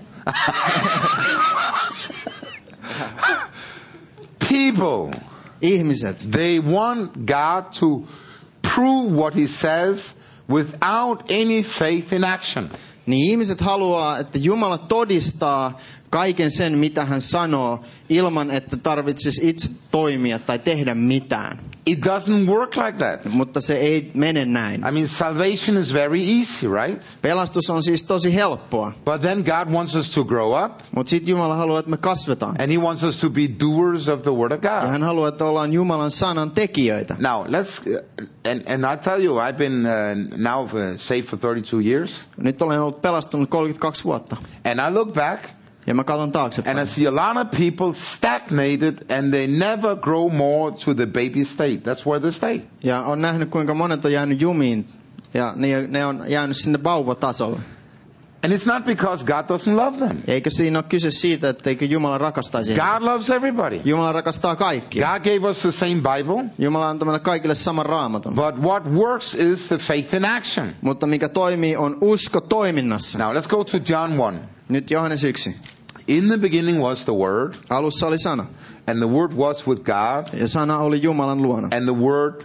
People. Ihmiset. They want God to prove what he says without any faith in action. Niin ihmiset haluaa, että Jumala todistaa kaiken sen, mitä hän sanoo, ilman että tarvitsisi itse toimia tai tehdä mitään. It doesn't work like that. Mutta se ei mene näin. I mean, salvation is very easy, right? Pelastus on siis tosi helppoa. But then God wants us to grow up. Mutta sitten Jumala haluaa, että me kasvetaan. And He wants us to be doers of the Word of Ja God. hän haluaa, että ollaan Jumalan sanan tekijöitä. Now, let's, uh, and, and I tell you, I've been uh, now uh, saved for thirty-two years. Nyt olen ollut pelastunut kolmekymmentäkaksi vuotta. And I look back, Ja mä katson and taaksepäin. I see a lot of people stagnated, and they never grow more to the baby state. That's where they stay. Ja on nähnyt, kuinka monet on jäänyt jumiin. Ja ne, ne on jäänyt sinne vauvatasolle. And it's not because God doesn't love them. Eikä siinä ole kyse siitä, etteikö Jumala rakastaisi heitä. God loves everybody. Jumala rakastaa kaikkia. God gave us the same Bible. Jumala antoi meille kaikille saman raamatun. But what works is the faith in action. Mutta mikä toimii on usko toiminnassa. Now let's go to John one. Nyt Johannes yksi. In the beginning was the Word, Alussa oli sana. and the Word was with God, Ja sana oli Jumalan luona. and the Word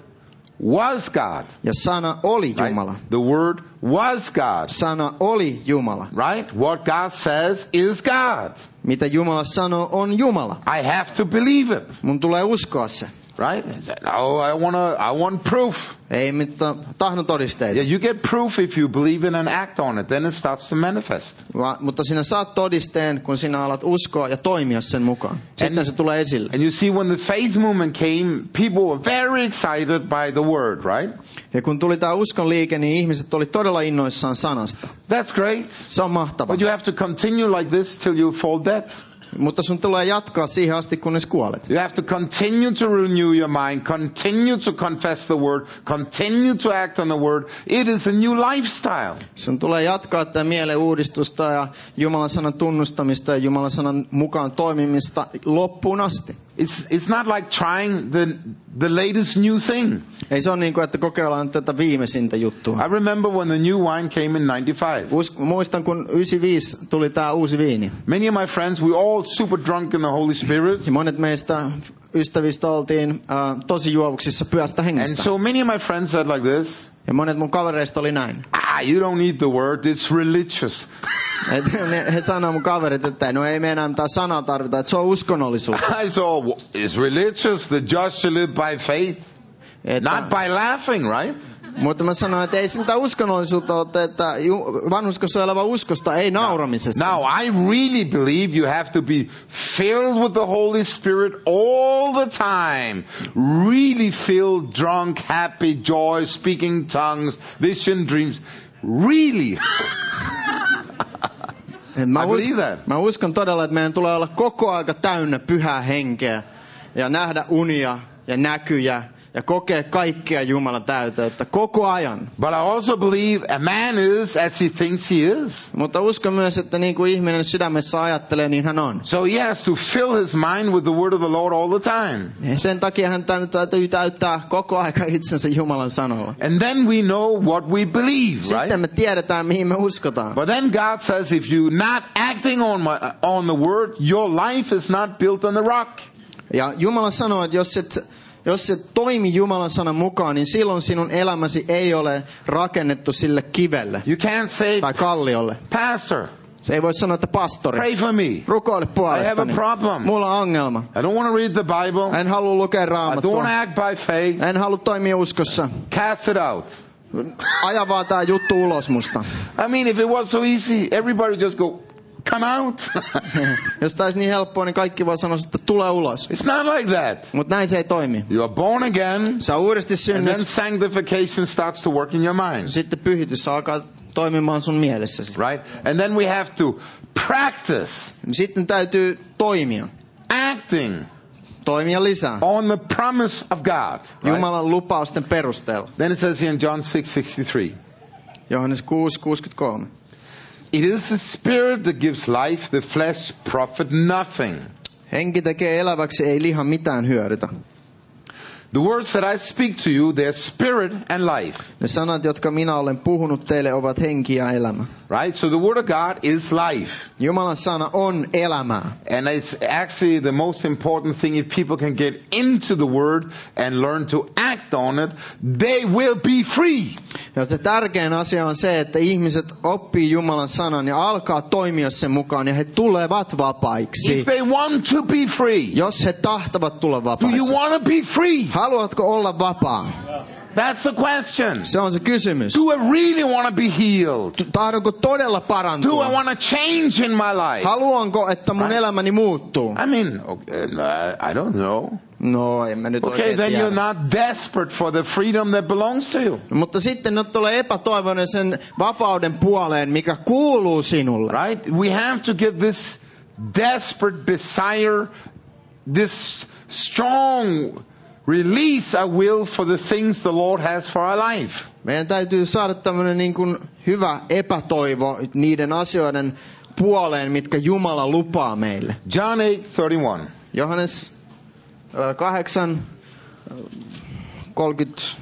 was God. Ja sana oli Right? Jumala. The Word was God. Sana oli Jumala. Right? What God says is God. Mitä Jumala sanoo on Jumala. I have to believe it. Mun tulee uskoa se. Right? Oh, I wanna, I want proof. Ei mitään tahdon todisteita. Yeah, you get proof if you believe it and act on it. Then it starts to manifest. Va, mutta sinä saat todisteen, kun sinä alat uskoa ja toimia sen mukaan. Sitten And- se tulee esille. And you see, when the faith movement came, people were very excited by the Word, right? Ja kun tuli tämä uskon liike, niin ihmiset oli todella innoissaan sanasta. That's great. Se on mahtavaa. But you have to continue like this till you fall dead. Mutta sun tulee jatkaa siihen asti, kunnes kuolet. You have to continue to renew your mind, continue to confess the Word, continue to act on the Word. It is a new lifestyle. Sun tulee jatkaa tätä mielen uudistusta ja Jumalan sanan tunnustamista ja Jumalan sanan mukaan toimimista loppuun asti. It's, it's not like trying the, the latest new thing. Ei se ole niin kuin, että kokeillaan tätä viimeisintä juttua. I remember when the new wine came in ninety-five. Us- muistan, kun yhdeksänkymmentäviisi tuli tämä uusi viini. Many of my friends, we were all super drunk in the Holy Spirit. Ja monet meistä ystävistä oltiin uh, tosi juovuksissa pyhästä And hengestä. so many of my friends said like this, Ja monet mun kavereista oli näin. ah, you don't need the Word, it's religious. Et ne, he sanoo mun kaverit, että no ei me enää mitään sanaa tarvita, että se on uskonnollisuutta. I saw, it's religious, the just shall live by faith, Että, not by laughing, right? mutta mä sanoin, että ei se mitään uskonnollisuutta ole, että ju- vanhuskossa oleva uskosta ei nauramisesta. Now, I really believe you have to be filled with the Holy Spirit all the time. Really filled, drunk, happy, joy, speaking tongues, vision, dreams. Really. Et Mä, I us- believe that. mä uskon todella, että meidän tulee olla koko aika täynnä pyhää henkeä ja nähdä unia ja näkyjä ja kokea kaikkea Jumalan täyteyttä koko ajan. But I also believe a man is as he thinks he is. Mutta uskon myös, että niin kuin ihminen sydämessä ajattelee, niin hän on. So he has to fill his mind with the word of the Lord all the time. Ja sen takia hän täytyy täyttää koko aika itsensä Jumalan sanolla. And then we know what we believe, Sitten right? me tiedetään, mihin me uskotaan. But then God says, if you're not acting on my, on the word, your life is not built on the rock. Ja Jumala sanoo, että jos et, jos et toimi Jumalan sanan mukaan, niin silloin sinun elämäsi ei ole rakennettu sille kivelle You can't say, tai kalliolle. Pastor, Se ei voi sanoa, että pastori, pray for me. rukoile I have a puolestani. problem. Mulla on ongelma. I don't want to read the Bible. En halua lukea I don't raamattua. want to act by faith. En halua toimia uskossa. Cast it out. Aja vaan tää juttu ulos musta. I mean, if it was so easy, everybody just go, come out. Jos tää olisi niin helppoa, niin kaikki vaan sanoisi, että tule ulos. It's not like that. Mutta näin se ei toimi. You are born again, Sä uudesti and synnyt. then sanctification starts to work in your mind. Sitten pyhitys alkaa toimimaan sun mielessäsi. Right? And then we have to practice Sitten täytyy toimia. acting Toimia lisää. on the promise of God. Right? Jumalan lupausten perusteella. Then it says here in John six sixty-three. Johannes kuusi kuusikymmentäkolme. It is the spirit that gives life, the flesh profit nothing. Henki tekee eläväksi, ei liha mitään hyödytä. The words that I speak to you, they're spirit and life. Ne sanat, jotka minä olen puhunut teille, ovat henki ja elämä. Right? So the word of God is life. Jumalan sana on elämää. And it's actually the most important thing. If people can get into the word and learn to act on it, they will be free. Ja se tärkein asia on se, että ihmiset oppii Jumalan sanan ja alkaa toimia sen mukaan ja he tulevat vapaiksi. If they want to be free, Jos he tahtovat tulla do vapaiksi. you want to be free? Haluatko olla vapaa? That's the question. Se on se kysymys. Do I really want to be healed? Tahdonko todella Do parantua? I want to change in my life? Haluanko, että mun Right. elämäni muuttuu? I mean, okay, I don't know. No, en mä nyt Okay, oikein then tiedä. you're not desperate for the freedom that belongs to you. Mutta sitten nyt tulee epätoivoinen sen vapauden puoleen, mikä kuuluu sinulle. Right? We have to get this desperate desire, this strong release a will for the things the Lord has for our life. Meidän täytyy saada tämmöinen niin kuin hyvä epätoivo niiden asioiden puoleen, mitkä Jumala lupaa meille. John eight thirty-one. Johannes kahdeksan kolmekymmentäyksi.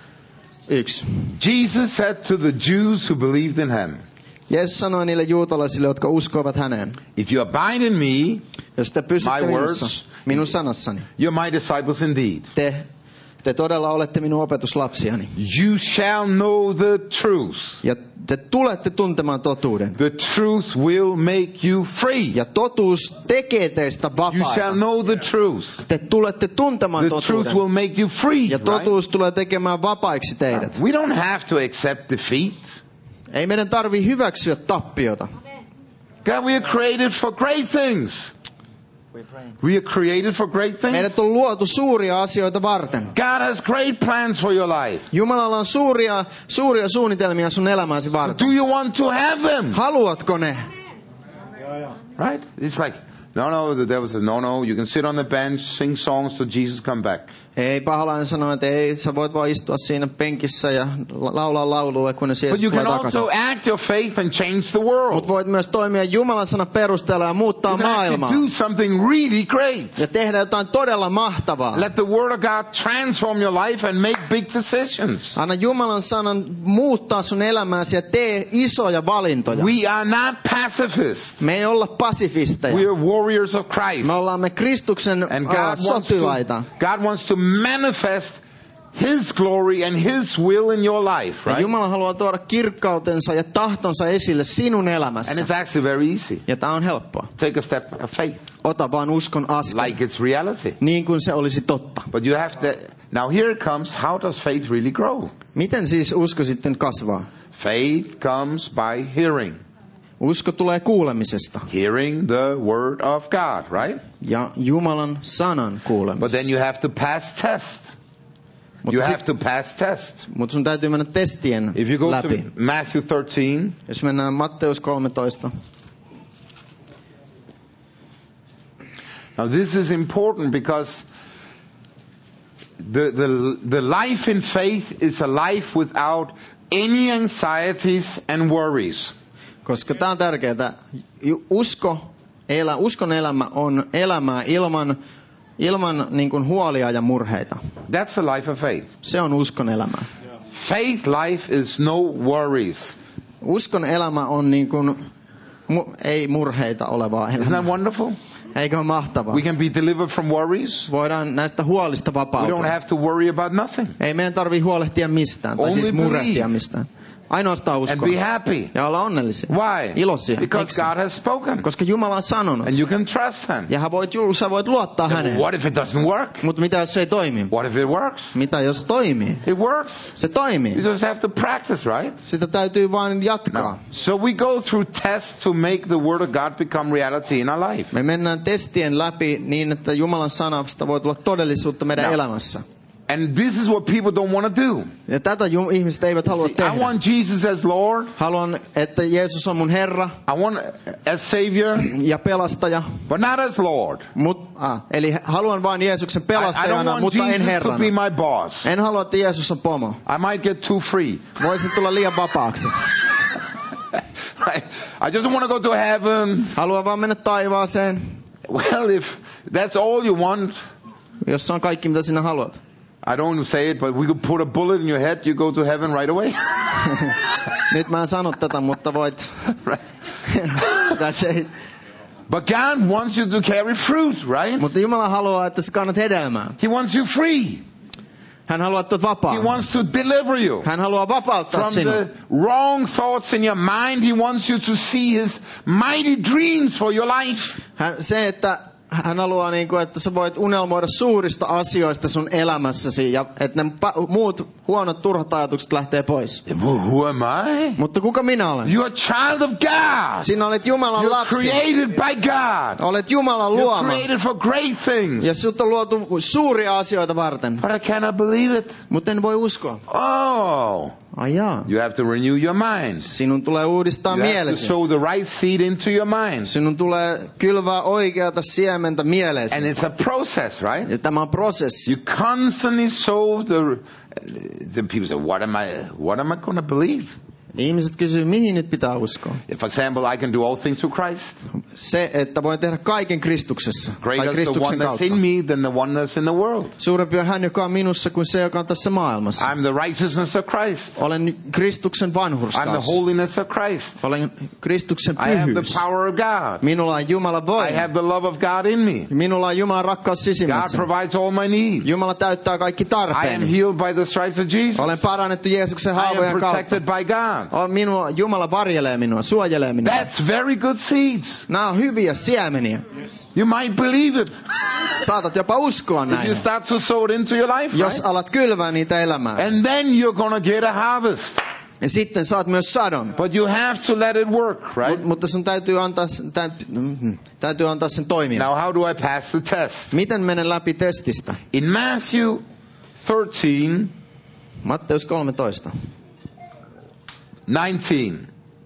Jesus said to the Jews who believed in him, Jeesus sanoi niille juutalaisille, jotka uskoivat häneen. if you abide in me, Jos te pysytte My minussa, words. minun sanassani, you're my disciples indeed. te, te todella olette minun opetuslapsiani. You shall know the truth. Ja te tulette tuntemaan totuuden. The truth will make you free. Ja totuus tekee teistä You shall vapaita. know the truth. Te tulette tuntemaan The truth totuuden. will make you free. Ja Right? totuus tulee tekemään vapaiksi teidät. We don't have to accept defeat. Ei meidän tarvii hyväksyä tappiota. God, we are created for great things. We are created for great things. Meidät on luotu suuria asioita varten. God has great plans for your life. Jumalalla on suuria, suuria suunnitelmia sun elämäsi varten. Do you want to have them? Haluatko ne? Right? It's like, no, no, the devil says, no, no, you can sit on the bench, sing songs till Jesus come back. Ei, paholainen sanoo, että ei, sä voit vaan istua siinä penkissä ja laulaa laulua, kunnes But Jeesus you tulee can takaisin. also act your faith and change the world. Mutta voit myös toimia Jumalan sanan perusteella ja muuttaa You can maailmaa. actually do something really great. Ja tehdä jotain todella mahtavaa. Let the word of God transform your life and make big decisions. Anna Jumalan sanan muuttaa sun elämääsi ja tee isoja valintoja. We are not pacifists. Me ei olla pasifisteja. We are warriors of Christ. Me ollaan me Kristuksen And uh, God wants, sotilaita. to, God wants to manifest His glory and His will in your life, Ja right? Jumala haluaa tuoda kirkkautensa ja tahtonsa esille sinun And elämässä. it's actually very easy. Ja tää on helppoa. Take a step of faith, Ota vaan uskon askel. like it's reality. Niin kuin se olisi totta. But you have to, now here it comes, how does faith really grow? Miten siis usko sitten kasvaa? Faith comes by hearing. Usko tulee kuulemisesta. Hearing the word of God, right? Ja Jumalan sanan But kuulemisesta. then you have to pass test. You Mutta have sit- to pass test. mut sun täytyy mennä testien If you go läpi. to Matthew thirteen, Jos mennään Matteus kolmetoista. now this is important because the, the, the life in faith is a life without any anxieties and worries. Koska tää on tärkeää. Ju- Usko, elä, uskon elämä on elämää ilman, ilman niin kuin huolia ja murheita. That's the life of faith. Se on uskon elämää. Faith life is no worries. Uskon elämä on niin kuin, mu, ei murheita olevaa Isn't that elämää. wonderful? Eikö ole mahtavaa? We can be delivered from worries. Voidaan näistä huolista We don't vapautua. have to worry about nothing. Ei meidän tarvii huolehtia mistään, tai Only siis murehtia believe. mistään. Ainoastaan And uskoa. be happy. Ja olla onnellisia. Why? Iloisia. Because Miksi? God has spoken. Koska Jumala on sanonut. And you can trust Him. Ja hän voit, sä voit luottaa häneen. What if it doesn't work? Mutta mitä jos se ei toimi? What if it works? Mitä jos toimii? It works. Se toimii. You just have to practice, right? Sitä täytyy vain jatkaa. No. So we go through tests to make the Word of God become reality in our life. Me mennään testien läpi niin, että Jumalan sanasta voi tulla todellisuutta meidän No. elämässä. And this is what people don't want to do. Ja tätä ju- ihmiset eivät halua See, I tehdä. want Jesus as Lord. Haluan, että Jeesus on mun Herra I want as Savior, ja pelastaja. but not as Lord. Mut, ah, eli haluan vain Jeesuksen I, I don't pelastajana, want mutta en Jesus to Herrana. be my boss. En halua, että Jeesus on pomo. I might get too free. Voisin tulla liian vapaaksi. Right? I just want to go to heaven. Haluan vaan mennä taivaaseen, Well, if that's all you want, jos se on kaikki, mitä sinä haluat. I don't say it, but we could put a bullet in your head, you go to heaven right away. Nyt mä en sano tätä, mutta voit. Right. Sitä se ei- But God wants you to carry fruit, right? Mutta Jumala haluaa, että sä kannat hedelmää. He wants you free. Hän haluaa tuot He vapaa. wants to deliver you Hän haluaa vapauttaa from sinut. the wrong thoughts in your mind. He wants you to see His mighty dreams for your life. Hän, se, että hän haluaa, niin kuin, että sä voit unelmoida suurista asioista sun elämässäsi ja että ne pa- muut huonot turhat ajatukset lähtee pois. Who am I? Mutta kuka minä olen? You're a child of God. Sinä olet Jumalan You're lapsi. created by God. Olet Jumalan You're luoma. created for great things. Ja sut on luotu suuria asioita varten. But I cannot believe it. Mutta en voi uskoa. Oh, Ai jaa. you have to renew your mind. Sinun tulee uudistaa You have to mielesi. sow the right seed into your mind. Sinun tulee kylvää oikeata siementä mieleesi. And it's a process, right? Ja tämä on prosessi. You constantly sow the, the people say, what am I, what am I going to believe? Ihmiset kysyy, mihin nyt pitää uskoa. If, for example, I can do all things through Christ. Se, että voin tehdä kaiken Kristuksessa. Tai Greater is the one Kristuksen that's kautta. in me than the one that's in the world. Suurempi on hän, joka on minussa, kuin se, joka on tässä maailmassa. I'm the righteousness of Christ. Olen Kristuksen I'm the vanhurskaus. holiness of Christ. Olen Kristuksen I have the pyhyys. power of God. Minulla on Jumalan I voima. have the love of God in me. Minulla on Jumalan rakkaus God sisimmässä. provides all my needs. Jumala täyttää kaikki I am tarpeeni. healed by the stripes of Jesus. Olen parannettu Jeesuksen I am haavojen kautta. protected by God. Olen minua, Jumala varjelee minua, suojelee minua. That's very good seeds. Nämä on hyviä siemeniä. You might believe it. Saatat jopa uskoa If you näin. start to sow it into your life, Jos right? alat kylvää niitä elämääsi. And then you're going to get a harvest. Ja sitten saat myös sadon. But you have to let it work, right? Mut, mutta sun täytyy antaa, sen- täytyy, mm, täytyy antaa sen toimia. Now, how do I pass the test? Miten menen läpi testistä? In Matthew thirteen, Matteus kolmetoista nineteen,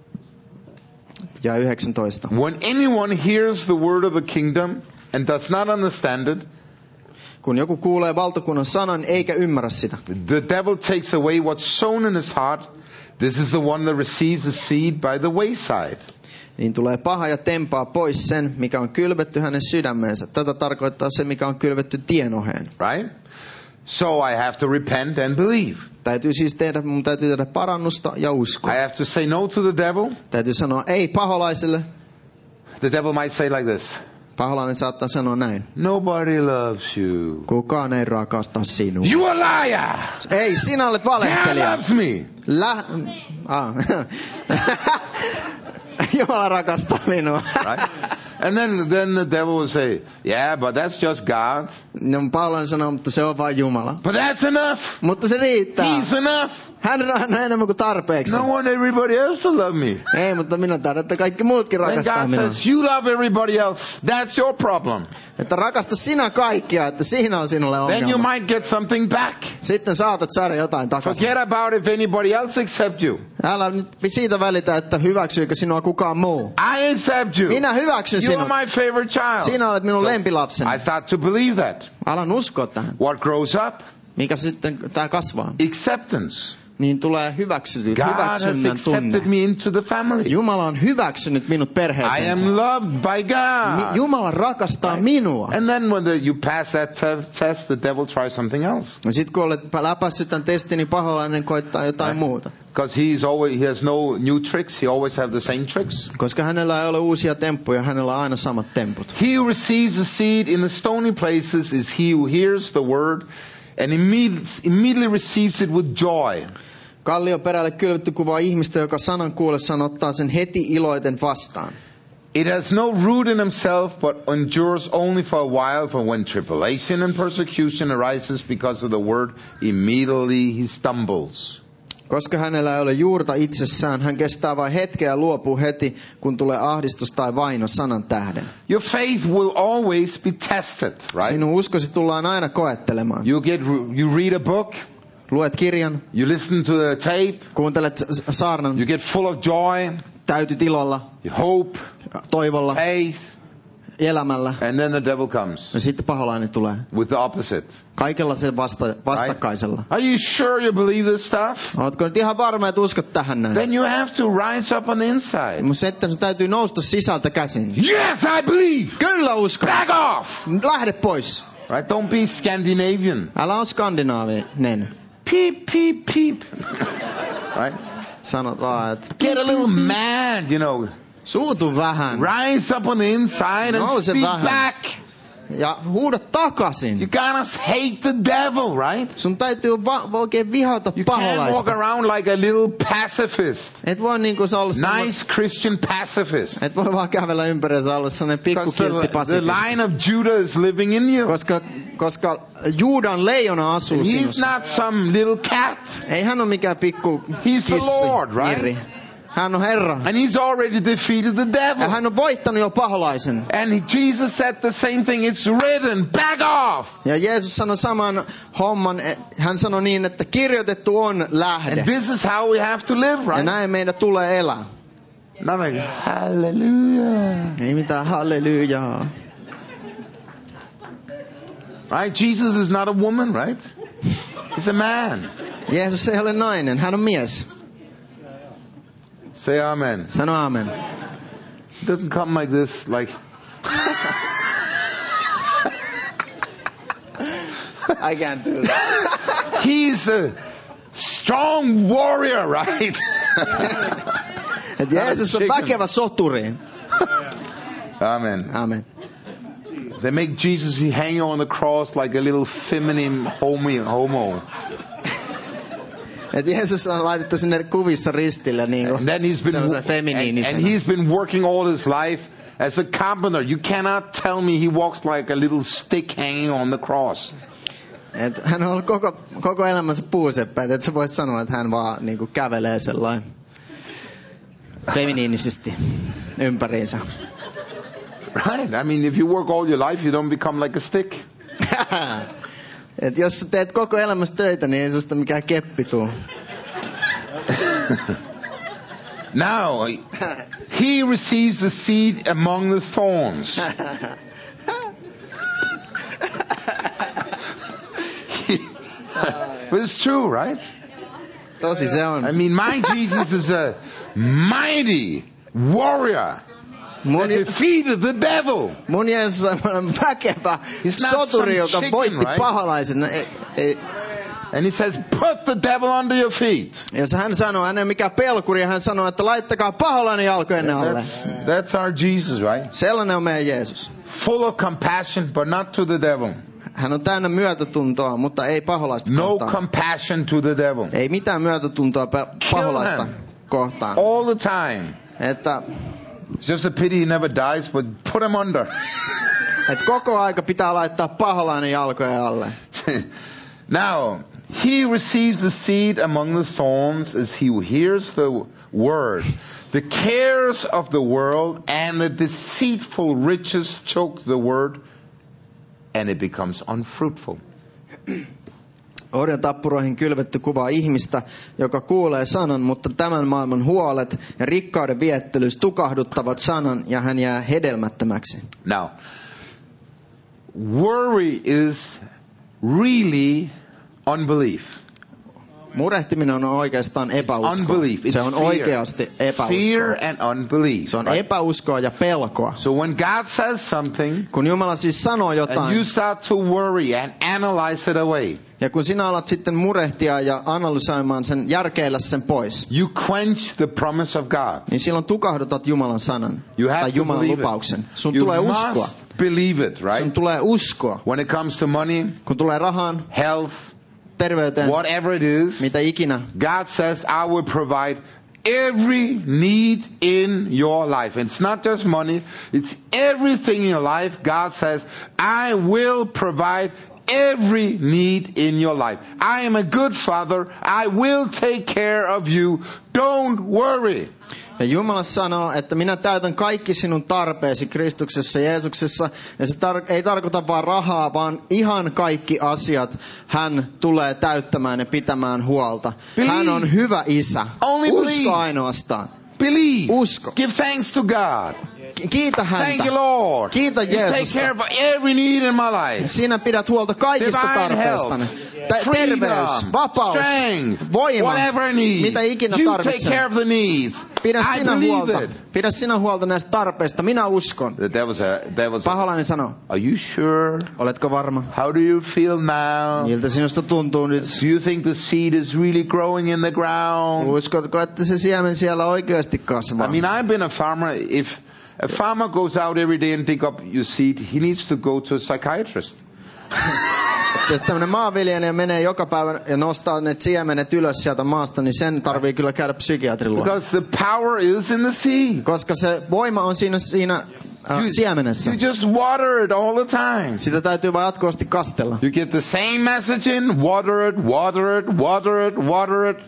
ja yhdeksäntoista. when anyone hears the word of the kingdom and does not understand it, Kun joku kuulee valtakunnan sanan eikä ymmärrä sitä, the devil takes away what's sown in his heart. This is the one that receives the seed by the wayside. niin tulee paha ja tempaa pois sen, mikä on kylvetty hänen sydämeensä. Tätä tarkoittaa se, mikä on kylvetty tien oheen. Right? So I have to repent and believe. Täytyy siis tehdä, mun täytyy tehdä parannusta ja uskoa. I have to say no to the devil. Täytyy sanoa ei paholaiselle. The devil might say like this: Paholainen saattaa sanoa näin. nobody loves you. Kukaan ei rakasta sinua. You a liar! Ei, sinä olet God valehtelija. loves me. Lä... Ah. Jumala rakastaa minua. Right? And then, then the devil will say, yeah, but that's just God. No, paholainen sanoo, mutta se on vain Jumala. But that's enough. Mutta se riittää. He's enough. Hän on enemmän kuin tarpeeksi. No want everybody else to love me. Ei, mutta minä tahdon, että kaikki muutkin Then rakastaa God minua. says, you love everybody else. That's your problem. Että rakasta sinä kaikkia, että siinä on sinulle Then you ongelma. might get something back. Sitten saatat saada jotain takaisin. Forget about if anybody else accept you. Älä nyt siitä välitä, että hyväksyykö sinua kukaan muu. I accept you. Minä hyväksyn You're sinut. my favorite child. Sinä olet minun So, lempilapseni. I start to believe that. Alan uskoa tähän. What grows up? Mikä sitten tämä kasvaa? Acceptance. Niin tulee hyväksytyt, God has hyväksynnän tunne. accepted me into the family. Jumala on hyväksynyt minut I perheeseensä. am loved by Mi- God. Jumala rakastaa minua. And then when the, you pass that te- test, the devil tries something else. No sit kun olet läpäissyt tämän testin, niin paholainen koittaa jotain muuta. Because he's always, he has no new tricks. He always have the same tricks. Koska hänellä ei ole uusia temppuja, hänellä on aina samat temput. He who receives the seed in the stony places is he who hears the word and immediately, immediately receives it with joy. Kallioperälle kylvetty kuvaa ihmistä, joka sanan kuullessaan ottaa sen heti iloiten vastaan. It has no root in himself, but endures only for a while. For when tribulation and persecution arises because of the word, immediately he stumbles. Koska hänellä ei ole juurta itsessään, hän kestää vain hetkeä ja luopuu heti, kun tulee ahdistus tai vaino sanan tähden. Your faith will always be tested, right? Sinun uskosi tullaan aina koettelemaan. You get, you read a book, Luet kirjan, you listen to the tape, kuuntelet s- saarnan, you get full of joy, täytyt ilolla, you hope, toivolla, faith, elämällä. and then the devil comes Ja sitten paholainen tulee. with the opposite. Kaikella sen vasta, vastakkaisella. Are you sure you believe this stuff? Oletko nyt ihan varma, että uskot tähän näin? Then you have to rise up on the inside. Mutta sitten sun täytyy nousta sisältä käsin. Yes, I believe. Kyllä uskon. Back off. Lähde pois. Right? Don't be Scandinavian. Älä ole skandinaavinen. Peep, peep, peep. Right? Sanot vaan, että Get a little mad, you know. suutu vähän. Rise up on the inside and Nouse speak vähän. back. ja huuda takaisin. You gotta hate the devil, right? Sun täytyy va- oikein vihata You can't walk paholaista. around like a little pacifist. Et voi niinku se olla semmo- Nice Christian pacifist. et voi vaan kävellä ympäriinsä olla sellainen Because the, pikkukiltti the pasifisti. line of Judah is living in you. Koska, koska Juudan leijona asuu And he's sinussa. not some little cat. Ei hän ole mikään pikku He's the kissi, Lord, right? irri. Hän on Herra. And he's already defeated the Ja devil. hän on voittanut jo paholaisen. And he- Jesus said the same thing. It's written. Back off. Ja Jeesus sanoi saman homman. Hän sanoi niin, että kirjoitettu on lähde. And this is how we have to live, Ja right? näin meidän tulee elää. Not like, hallelujah. Ei mitään hallelujaa. Right? Jesus is not a woman, right? He's a man. Jeesus ei ole nainen, hän on mies. Say amen. Sano amen. It doesn't come like this, like, I can't do that. he's a strong warrior, right? Et Jeesus on Chicken. väkevä soturi. Amen. Amen. They make Jesus he hang on the cross like a little feminine homo. homo. Et Jeesus on laitettu sinne kuvissa ristille niin And kuin then he's been sellaisen and, feminiinisenä. and he's been working all his life as a carpenter. You cannot tell me he walks like a little stick hanging on the cross. Et hän on ollut koko, koko elämänsä puuseppä, et sä voit sanoa, että hän vaan niinku kävelee sellainen feminiinisesti ympäriinsä. Right? I mean, if you work all your life, you don't become like a stick. Et jos sä teet koko elämässä töitä, niin ei susta mikään keppi tuu. Now, he receives the seed among the thorns. But it's true, right? Tosi se on. I mean, my Jesus is a mighty warrior Mun, that defeated the devil. mun Jeesus on semmoinen väkevä He's not soturi, some joka chicken, voitti right? paholaisen. Ei, ei, And he says, put the devil under your feet. jos hän sanoo, hän ei ole mikään pelkuri, hän sanoo, että laittakaa paholainen jalkojen alle. That's, that's our Jesus, right? Sellainen on meidän Jeesus. Full of compassion, but not to the devil. Hän on täynnä myötätuntoa, mutta ei paholaista No kohtaan. compassion to the devil. Ei mitään myötätuntoa pe- paholaista him. kohtaan. All the time. Että, It's just a pity he never dies, but put him under. että koko aika pitää laittaa paholainen jalkojen alle. Now, he receives the seed among the thorns as he hears the word. The cares of the world and the deceitful riches choke the word, and it becomes unfruitful. Orjan tappuroihin kylvetty kuvaa ihmistä, joka kuulee sanan, mutta tämän maailman huolet ja rikkauden viettelys tukahduttavat sanan ja hän jää hedelmättömäksi. Now, worry is really unbelief. Murehtiminen on oikeastaan epäuskoa. Unbelief. It's Se on fear. oikeasti epäuskoa. Fear and unbelief. Se on right? epäuskoa ja pelkoa. So when God says something, Kun Jumala siis sanoo and you jotain, start to worry and analyze it away, ja kun sinä alat sitten murehtia ja analysoimaan sen, järkeillä sen pois, you quench the promise of God. niin silloin tukahdutat Jumalan sanan You have tai to Jumalan believe lupauksen. it. Sun You tulee uskoa. must believe it, Sun right? tulee uskoa. When it comes to money, Kun tulee rahaan, health, terveyteen, whatever it is, mitä ikinä. God says, I will provide every need in your life. It's not just money, it's everything in your life. God says, I will provide every need in your life. I am a good father. I will take care of you. Don't worry. Ja Jumala sanoo, että minä täytän kaikki sinun tarpeesi Kristuksessa Jeesuksessa. Ja se tar- ei tarkoita vaan rahaa, vaan ihan kaikki asiat hän tulee täyttämään ja pitämään huolta. Believe. Hän on hyvä isä. Only Usko believe. ainoastaan. Believe. Usko. Give thanks to God. Kiitä häntä. Thank you, Lord. Kiitä You take Jeesusta. care of every need in my life. Sinä pidät huolta kaikista Divine tarpeistanne. health, Tä- freedom, terveys, vapaus, strength, voima, whatever I need. mitä ikinä You take tarvitset. care of the needs. Pidä I sinä believe huolta. it. Pidä sinä huolta näistä tarpeista. Minä uskon. The devil's a, devil's a, Paholainen sanoo, are you sure? oletko varma? How do you feel now? Miltä sinusta tuntuu nyt? Do you think the seed is really growing in the ground? Uskotko, että se siemen siellä oikeasti kasvaa? I mean, I've been a farmer. If A farmer goes out every day and dig up your seed. He needs to go to a psychiatrist. Jos tämmöinen maanviljelijä menee joka päivä ja nostaa ne siemenet ylös sieltä maasta, niin sen tarvii kyllä käydä psykiatrin luo. Because the power is in the seed. Koska se voima on siinä, siinä äh, siemenessä. You just water it all the time. Sitä täytyy vaan jatkuvasti kastella. You get the same message in, water it, water it, water it, water it.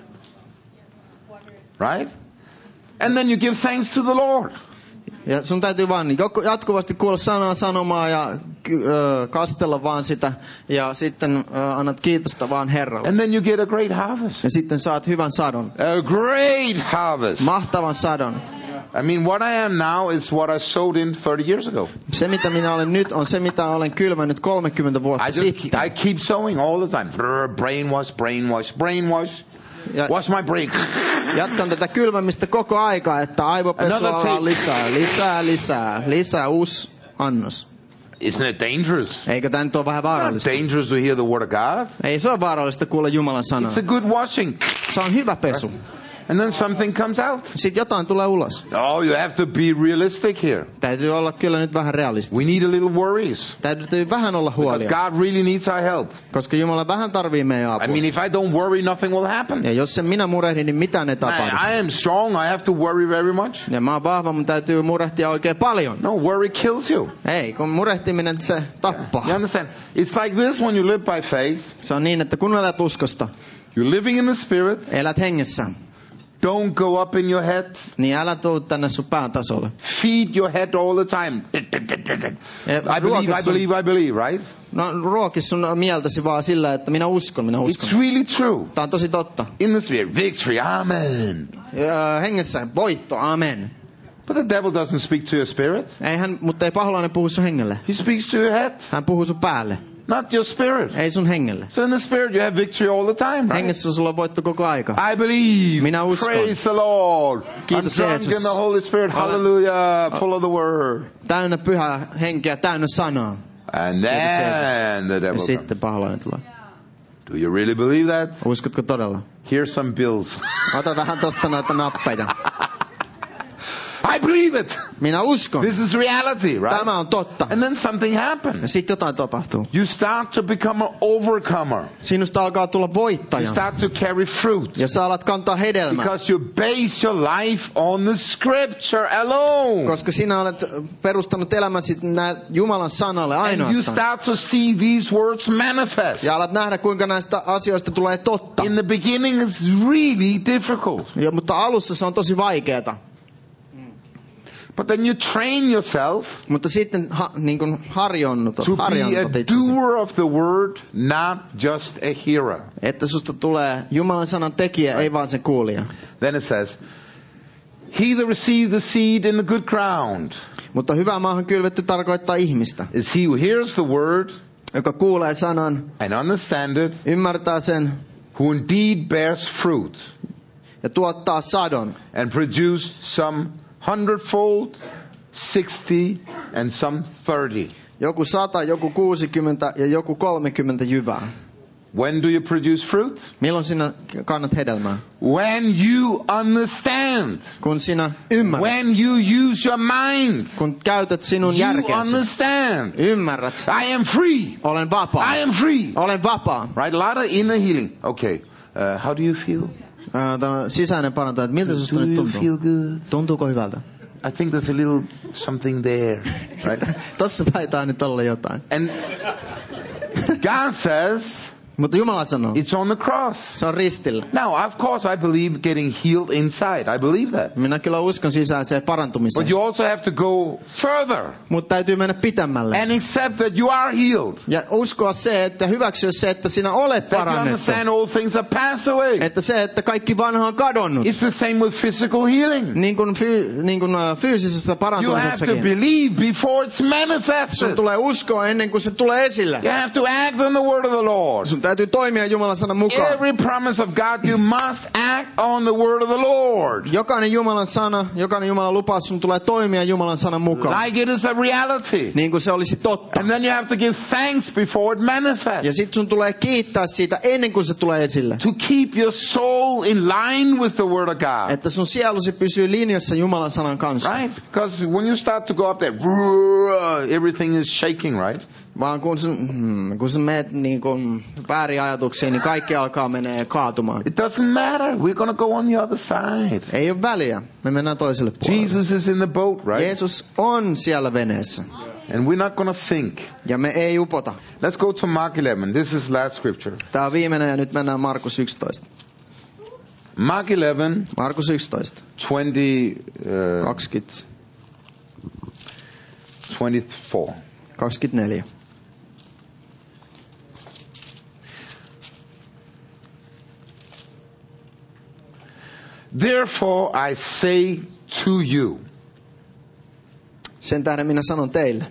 Right? And then you give thanks to the Lord. Ja sun täytyy vaan jatkuvasti kuulla sanaa sanomaa ja äh, kastella vaan sitä ja sitten äh, annat kiitosta vaan Herralle. And then you get a great harvest. Ja sitten saat hyvän sadon. A great harvest. Mahtavan sadon. I mean, what I am now is what I sowed in thirty years ago. Se mitä minä olen nyt on se mitä olen kylvänyt kolmekymmentä vuotta I just sitten. I keep sowing all the time. Brainwash, brainwash, brainwash. Ja wash my brain. Jatkan tätä kylvämistä koko aikaa, että aivopesua on lisää, lisää, lisää, lisää uusi annos. Isn't it dangerous? Eikö tämä nyt ole vähän vaarallista? It's not dangerous to hear the word of God. Ei se ole vaarallista kuulla Jumalan sanaa. It's a good washing. Se on hyvä pesu. And then something comes out. Sitten jotain tulee ulos. Oh, you have to be realistic here. Täytyy olla kyllä nyt vähän realistinen. We need a little worries. Täytyy vähän olla huolia. Because God really needs our help. Koska Jumala vähän tarvii meidän apua. I mean, if I don't worry, nothing will happen. Ja jos en minä murehdin, niin mitään ei tapahdu. I, I am strong. I have to worry very much. Ja mä oon vahva, mun täytyy murehtia oikein paljon. No, worry kills you. Ei, kun murehtiminen se tappaa. You understand? It's like this when you live by faith. Se on niin, että kun elät uskosta, you're living in the spirit. Elät hengessä. Don't go up in your head. Niin älä tuu tänne sun pään tasolle. Feed your head all the time. I believe, I believe, I believe, right? No ruoki sun mieltäsi vaan sillä, että minä uskon, minä uskon. It's really true. Tämä on tosi totta. In the spirit, victory, amen. Ja hengessä voitto, amen. But the devil doesn't speak to your spirit. Ei hän, mutta ei paholainen puhu sun hengelle. He speaks to your head. Hän puhuu sun päälle. Not your spirit. Ei sun hengelle. So in the spirit you have victory all the time, right? Hengessä sulla on voitto koko aika. I believe. Minä uskon. Praise the Lord. Kiitos I'm drunk Jeesus. in the Holy Spirit. Hallelujah. Full of the word. Täynnä pyhää henkeä, täynnä sanaa. And then the devil Ja comes. sitten paholainen tulee. Do you really believe that? Uskotko todella? Here's some bills. Ota vähän tosta noita nappeja. I believe it. Minä uskon. This is reality, right? Tämä on totta. And then something Ja happens. sitten jotain tapahtuu. You start to become an overcomer. Sinusta alkaa tulla You voittaja. start to carry fruit. Ja sä alat kantaa hedelmää. Because you base your life on the scripture alone. Koska sinä olet perustanut elämäsi nä- Jumalan sanalle And you ainoastaan. start to see these words manifest. Ja alat nähdä, kuinka näistä asioista tulee totta. In the beginning it's really difficult. Ja, mutta alussa se on tosi vaikeeta. But then you train yourself Mutta sitten ha, niin kuin harjonnut, to be a harjonnut itsesi. doer of the word, not just a hearer. Että susta tulee Jumalan sanan tekijä, ei vaan se kuulija. Then it says, he that received the seed in the good ground Mutta hyvä maahan kylvetty tarkoittaa ihmistä, is he who hears the word joka kuulee sanan, and understand it, ymmärtää sen who indeed bears fruit ja tuottaa sadon. and produce some hundredfold, sixty, and some thirty. Joku sata, joku kuusikymmentä ja joku kolmekymmentä jyvää. When do you produce fruit? Milloin sinä kannat hedelmää? When you understand. Kun sinä ymmärrät. When you use your mind. Kun käytät sinun You järkesi. understand. Ymmärrät. I am free. Olen vapaa. I am free. Olen vapaa. Right? A lot of inner healing. Okay. Uh, how do you feel? Uh, tämä sisäinen parantaa, että miltä susta Do nyt you tuntuu? feel good? Tuntuuko hyvältä? I think there's a little something there. Right? Tossa taitaa nyt olla jotain. And God says Mutta Jumala sanoo, it's on the cross. se on ristillä. Now, of course, I believe getting healed inside. I believe that. Minä kyllä uskon sisäiseen But parantumiseen. you also have to go further Mutta täytyy mennä pitemmälle. and accept that you are healed. Ja uskoa se, että hyväksyä se, että sinä olet That you parannettu. understand all things are passed away. Että se, että kaikki vanha on kadonnut. It's the same with physical healing. Niin kuin, fy, niin kuin uh, fyysisessä You have to parantumisessakin. believe before it's Sun manifested. tulee uskoa ennen kuin se tulee esille. You have to act on the word of the Lord. Sun Sun täytyy toimia Jumalan sanan mukaan. Every promise of God, you must act on the word of the Lord. Jokainen Jumalan sana, jokainen Jumalan lupaus, sun tulee toimia Jumalan sanan mukaan. Like it is a reality. Niin kuin se olisi totta. And then you have to give thanks before it manifests. Ja sit sun tulee kiittää siitä ennen kuin se tulee esille. To keep your soul in line with the word of God. Että sun sielusi pysyy linjassa Jumalan sanan kanssa. Right? Because when you start to go up there, everything is shaking, right? Vaan kun sä, hmm, kun sä meet niin kun väärin ajatuksiin, niin kaikki alkaa menee kaatumaan. It doesn't matter. We're going to go on the other side. Ei ole väliä. Me mennään toiselle puolelle. Jesus is in the boat, right? Jeesus on siellä veneessä. And we're not going to sink. Ja me ei upota. Let's go to Mark eleven. This is last scripture. Tää on viimeinen ja nyt mennään Markus yksitoista. Mark eleven. Markus yksitoista. twenty, uh, kaksikymmentä. twenty-four. kaksikymmentäneljä. Therefore I say to you. Sen tähden minä sanon teille.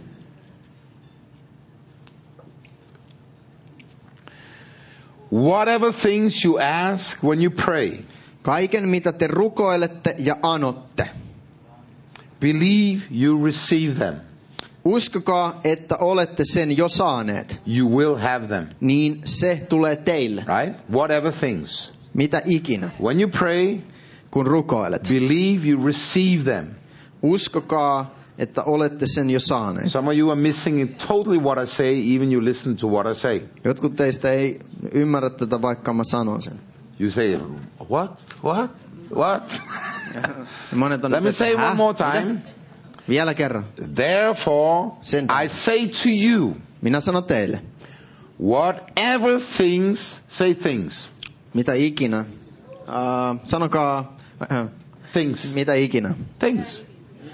Whatever things you ask when you pray. Kaiken mitä te rukoilette ja anotte. Believe you receive them. Uskokaa, että olette sen jo saaneet. You will have them. Niin se tulee teille. Right? Whatever things. Mitä ikinä. When you pray, kun rukoilet. Believe you receive them. Uskokaa, että olette sen jo saaneet. Some of you are missing it totally what I say, even you listen to what I say. Jotkut teistä ei ymmärrä tätä, vaikka mä sanon sen. You say, what? What? What? Let me say one more time. Vielä kerran. Therefore, I say to you. Minä sanon teille. Whatever things, say things. Mitä ikinä. Uh, sanokaa. Uh, things. Mitä ikinä. Things.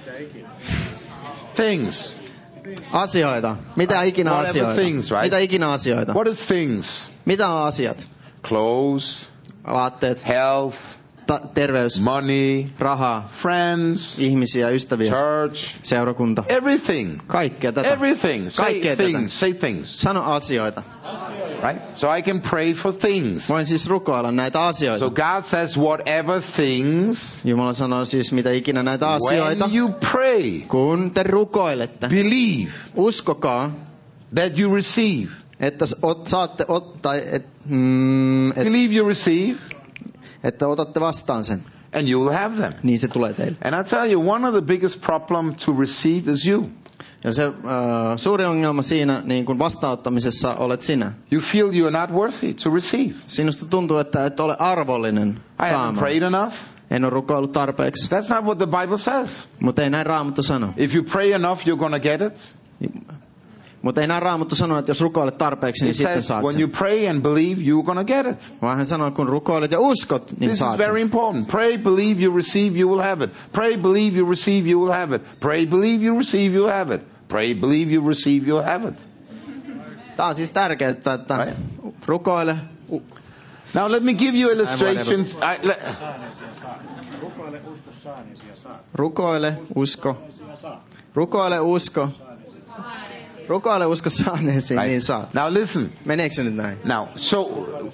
Things. Asioita. Mitä ikinä Whatever asioita. Things, right? Mitä ikinä asioita. What is things? Mitä on asiat? Clothes. Vaatteet. Health. Ta- terveys. Money. Rahaa. Friends. Ihmisiä, ystäviä. Church. Seurakunta. Everything. Kaikkea tätä. Everything. Say Kaikkea things. tätä. Say things. Sano asioita. Right? So I can pray for things. Voin siis rukoilla näitä asioita. So God says whatever things. Jumala sanoo siis mitä ikinä näitä asioita. When you pray. Kun te rukoilette. Believe. Uskokaa. That you receive. Että ot, saatte ottaa. Et, mm, et, Believe you receive. Että otatte vastaan sen. And you will have them. Niin se tulee teille. And I tell you, one of the biggest problem to receive is you. Ja se uh, suuri ongelma siinä niin kun vastaanottamisessa olet sinä. You feel you are not worthy to receive. Sinusta tuntuu, että et ole arvollinen I saamaan. haven't prayed enough. En ole rukoillut tarpeeksi. That's not what the Bible says. Mutta ei näin Raamattu sano. If you pray enough, you're going to get it. Mutta ei näin Raamattu sano, että jos rukoilet tarpeeksi, niin It sitten says saat when sen. you pray and believe, you're going to get it. Vaan hän sanoo, kun rukoilet ja uskot, niin This saat is very sen. important. Pray, believe, you receive, you will have it. Pray, believe, you receive, you will have it. Pray, believe, you receive, you will have it. Pray, believe, you receive, you will have it. Tämä on siis tärkeää, että Right. rukoile. U- Now let me give you illustrations. I, le- rukoile, usko. Rukoile, usko. Rukoile, usko saaneesi, right. niin saat. Now listen. Meneekö se nyt näin? Now, so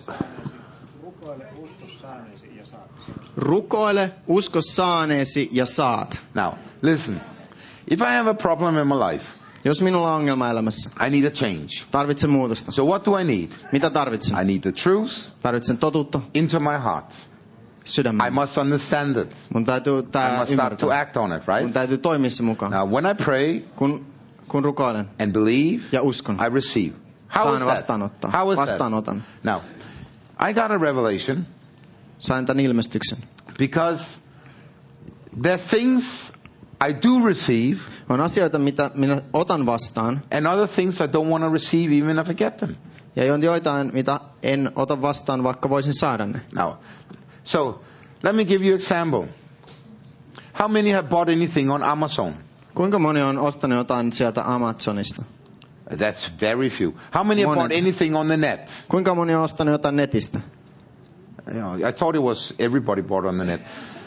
Rukoile, usko saaneesi ja saat. now listen. If I have a problem in my life, Jos minulla on ongelma elämässä, I need a change. tarvitsen muutosta. So what do I need? Mitä tarvitsen? I need the truth Tarvitsen totuutta into my heart. I sydämeen. must understand it. Mun täytyy I tää must start to ymmärtää. act on it, Mun right? täytyy toimia se mukaan. Now, when I pray Kun, kun rukoilen and believe, ja uskon, I receive. How saan is that? vastaanottaa. How is that? Vastaanotan. Now, I got a revelation Sain tämän ilmestyksen. because there are things I do receive On asioita, mitä minä otan vastaan, and other things I don't want to receive even if I get them. ja on joitain, mitä en ota vastaan, vaikka voisin saada ne. Now, so let me give you an example. How many have bought anything on Amazon? Kuinka moni on ostanut jotain sieltä Amazonista? That's very few. How many have Monet. bought anything on the net? Kuinka moni on ostanut jotain netistä? You know, I thought it was everybody bought on the net.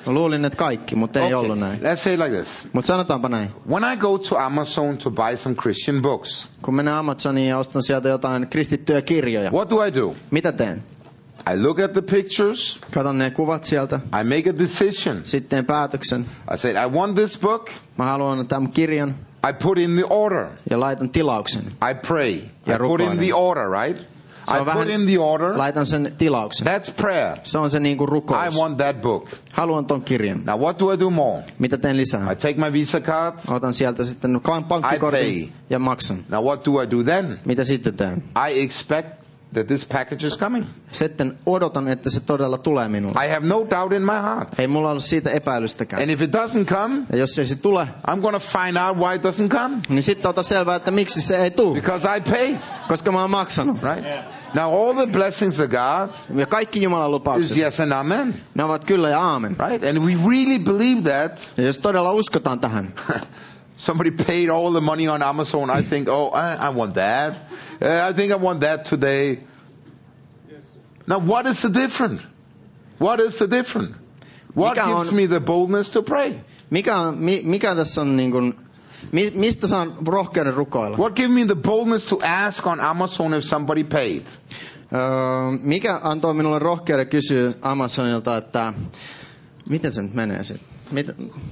Mä luulin, että kaikki, mutta ei ollut näin. Let's say it like this. Mutta sanotaanpa näin. When I go to Amazon to buy some Christian books, Kun menen Amazoniin ja ostan sieltä jotain kristittyjä kirjoja, what do I do? mitä teen? I look at the pictures. Katon ne kuvat sieltä, I make a decision. sitten teen päätöksen. I said, I want this book. Mä haluan tämän kirjan I put in the order. ja laitan tilauksen. I pray. Ja I put in rukoilen. the order, right? Se I on put vähän- in the order. Laitan sen tilauksen. That's prayer. Se on se niinku I rukous. want that book. Haluan ton kirjan. Now what do I do more? Mitä teen lisää? I take my Visa card. Otan sieltä sitten I pay. pankkikortin ja maksan. Now what do I do then? Mitä sitten teen? I expect that this package is coming. Sitten odotan, että se todella tulee minulle. I have no doubt in my heart. Ei mulla ole siitä epäilystäkään. And if it doesn't come, Ja jos ei se tule, I'm going to find out why it doesn't come. niin sitten ota selvää, että miksi se ei tule. Because I paid, Koska mä oon maksanut. right? Now all the blessings of God Ja kaikki Jumalan is lupaukset, yes and amen, ne ovat kyllä ja aamen. right? And we really believe that. Ja jos todella uskotaan tähän, Somebody paid all the money on Amazon. I think, oh, I, I want that. Uh, I think I want that today. Now, what is the difference? What is the difference? What Mikä gives on- me the boldness to pray? mikä, on, mi, mikä tässä on niin kuin, mi, mistä saan rohkeuden rukoilla? What gives me the boldness to ask on Amazon if somebody paid? Öö, mikä antoi minulle rohkeuden kysyä Amazonilta, että miten se nyt menee sitten? Mit,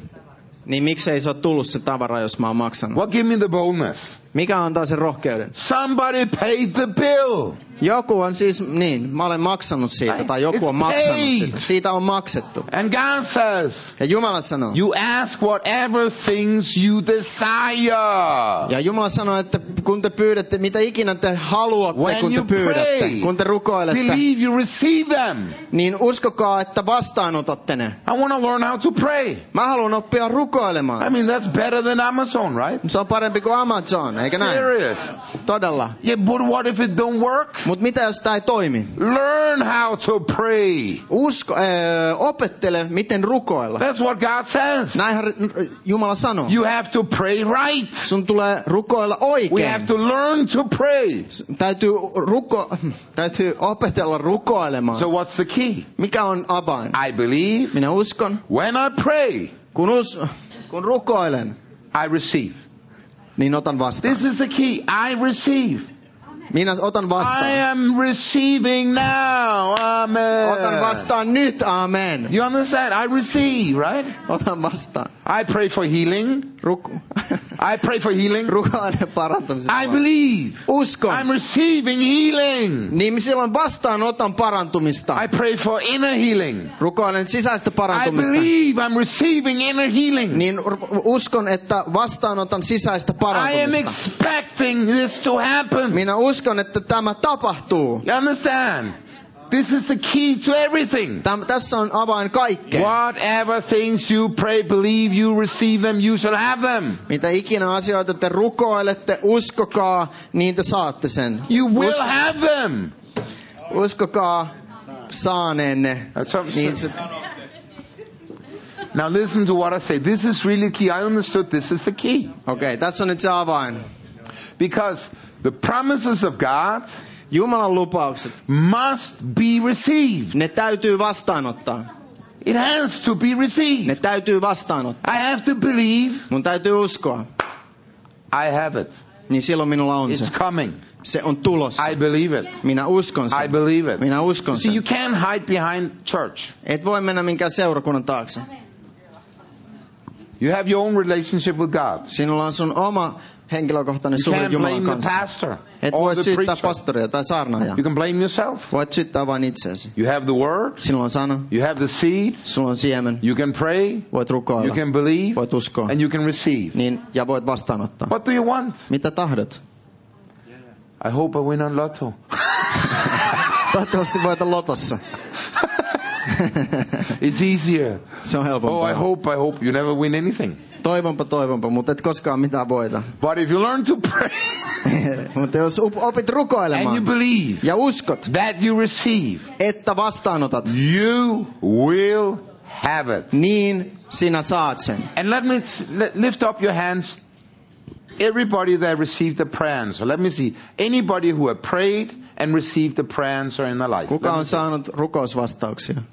niin miksei se ole tullut se tavara, jos mä oon maksanut? What gives me the boldness? Mikä antaa sen rohkeuden? Somebody paid the bill. Joku on siis, niin, mä olen maksanut siitä, tai joku on It's maksanut paid. siitä. Siitä on maksettu. And God says, Ja Jumala sanoo, you ask whatever things you desire. ja Jumala sanoo, että kun te pyydätte, mitä ikinä te haluatte, When kun te you pyydätte, pray, kun te rukoilette, believe you receive them. niin uskokaa, että vastaanotatte ne. I want to learn how to pray. Mä haluan oppia I rukoilemaan. mean, that's better than Amazon, right? Se on parempi kuin Amazon, eikä näin? Serious. Todella. Yeah, but what if it don't work? Mutta mitä jos tää ei toimi? Learn how to pray. Usko, öö, opettele, miten rukoilla. That's what God says. Näinhän Jumala sanoo. You have to pray right. Sun tulee rukoilla We oikein. have to learn to pray. Täytyy, ruko, täytyy opetella rukoilemaan. So what's the key? Mikä on avain? I believe Minä uskon, when I pray, kun, us, kun rukoilen, I receive. niin otan vastaan. This is the key. I receive. Minä otan I vastaan. am receiving now. Amen. Otan vastaan nyt, amen. You understand? I receive, right? Otan vastaan. I pray for healing. Ruk- I pray for healing. Rukoilen parantumisen. I believe. Uskon. I'm receiving healing. Niin silloin vastaan otan parantumista. I pray for inner healing. Rukoilen sisäistä I parantumista. believe I'm receiving inner healing. Niin ru- uskon, että vastaanotan sisäistä I am parantumista. expecting this to happen. Minä uskon, että tämä tapahtuu. You understand? This is the key to everything. Täm, tässä on avain kaikkeen. Whatever things you pray, believe you receive them, you shall have them. Mitä ikinä asioita te rukoilette, uskokaa, niin te saatte sen. You will Usko- have them. Uskokaa saaneenne. That's some- Niin se, Now listen to what I say. This is really key. I understood this is the key. Okei, okay, tässä on nyt se avain. Because the promises of God Jumalan lupaukset, must be received. ne täytyy vastaanottaa. It has to be received. Ne täytyy vastaanottaa. I have to believe Mun täytyy uskoa. I have it. Niin silloin minulla on se. It's coming. Se on tulossa. I believe it. Minä uskon I sen. believe it. Minä uskon See, you sen. can't hide behind church. Et voi mennä minkään seurakunnan taakse. You have your own relationship with God. Sinulla on sun oma henkilökohtainen You suhde can't Jumalan blame the kanssa. pastor Et or voi the syyttää preacher. pastoria tai saarnaajaa. You can blame yourself. Voit syyttää vain itseäsi. You have the word. Sinulla on sana, You have the seed. sulla on siemen, You can pray. voit You rukoilla, can believe. voit uskoa, And you can receive. niin, ja voit vastaanottaa. What do you want? Mitä tahdot? I hope I win on lotto. Toivottavasti voita lotossa. It's easier. Se on helpompaa. Oh, I hope, I hope you never win anything. Toivonpa, toivonpa, mutta et koskaan mitään voita. But if you learn to pray Mutta jos op- opit and you rukoilemaan believe ja uskot, that you receive, että vastaanotat, you will have it. niin sinä saat sen. And let me let, lift up your hands. Everybody that received the prayer answer. Let me see. Anybody who have prayed and received the prayer answer in their life. Kuka Let me on see. saanut rukousvastauksia?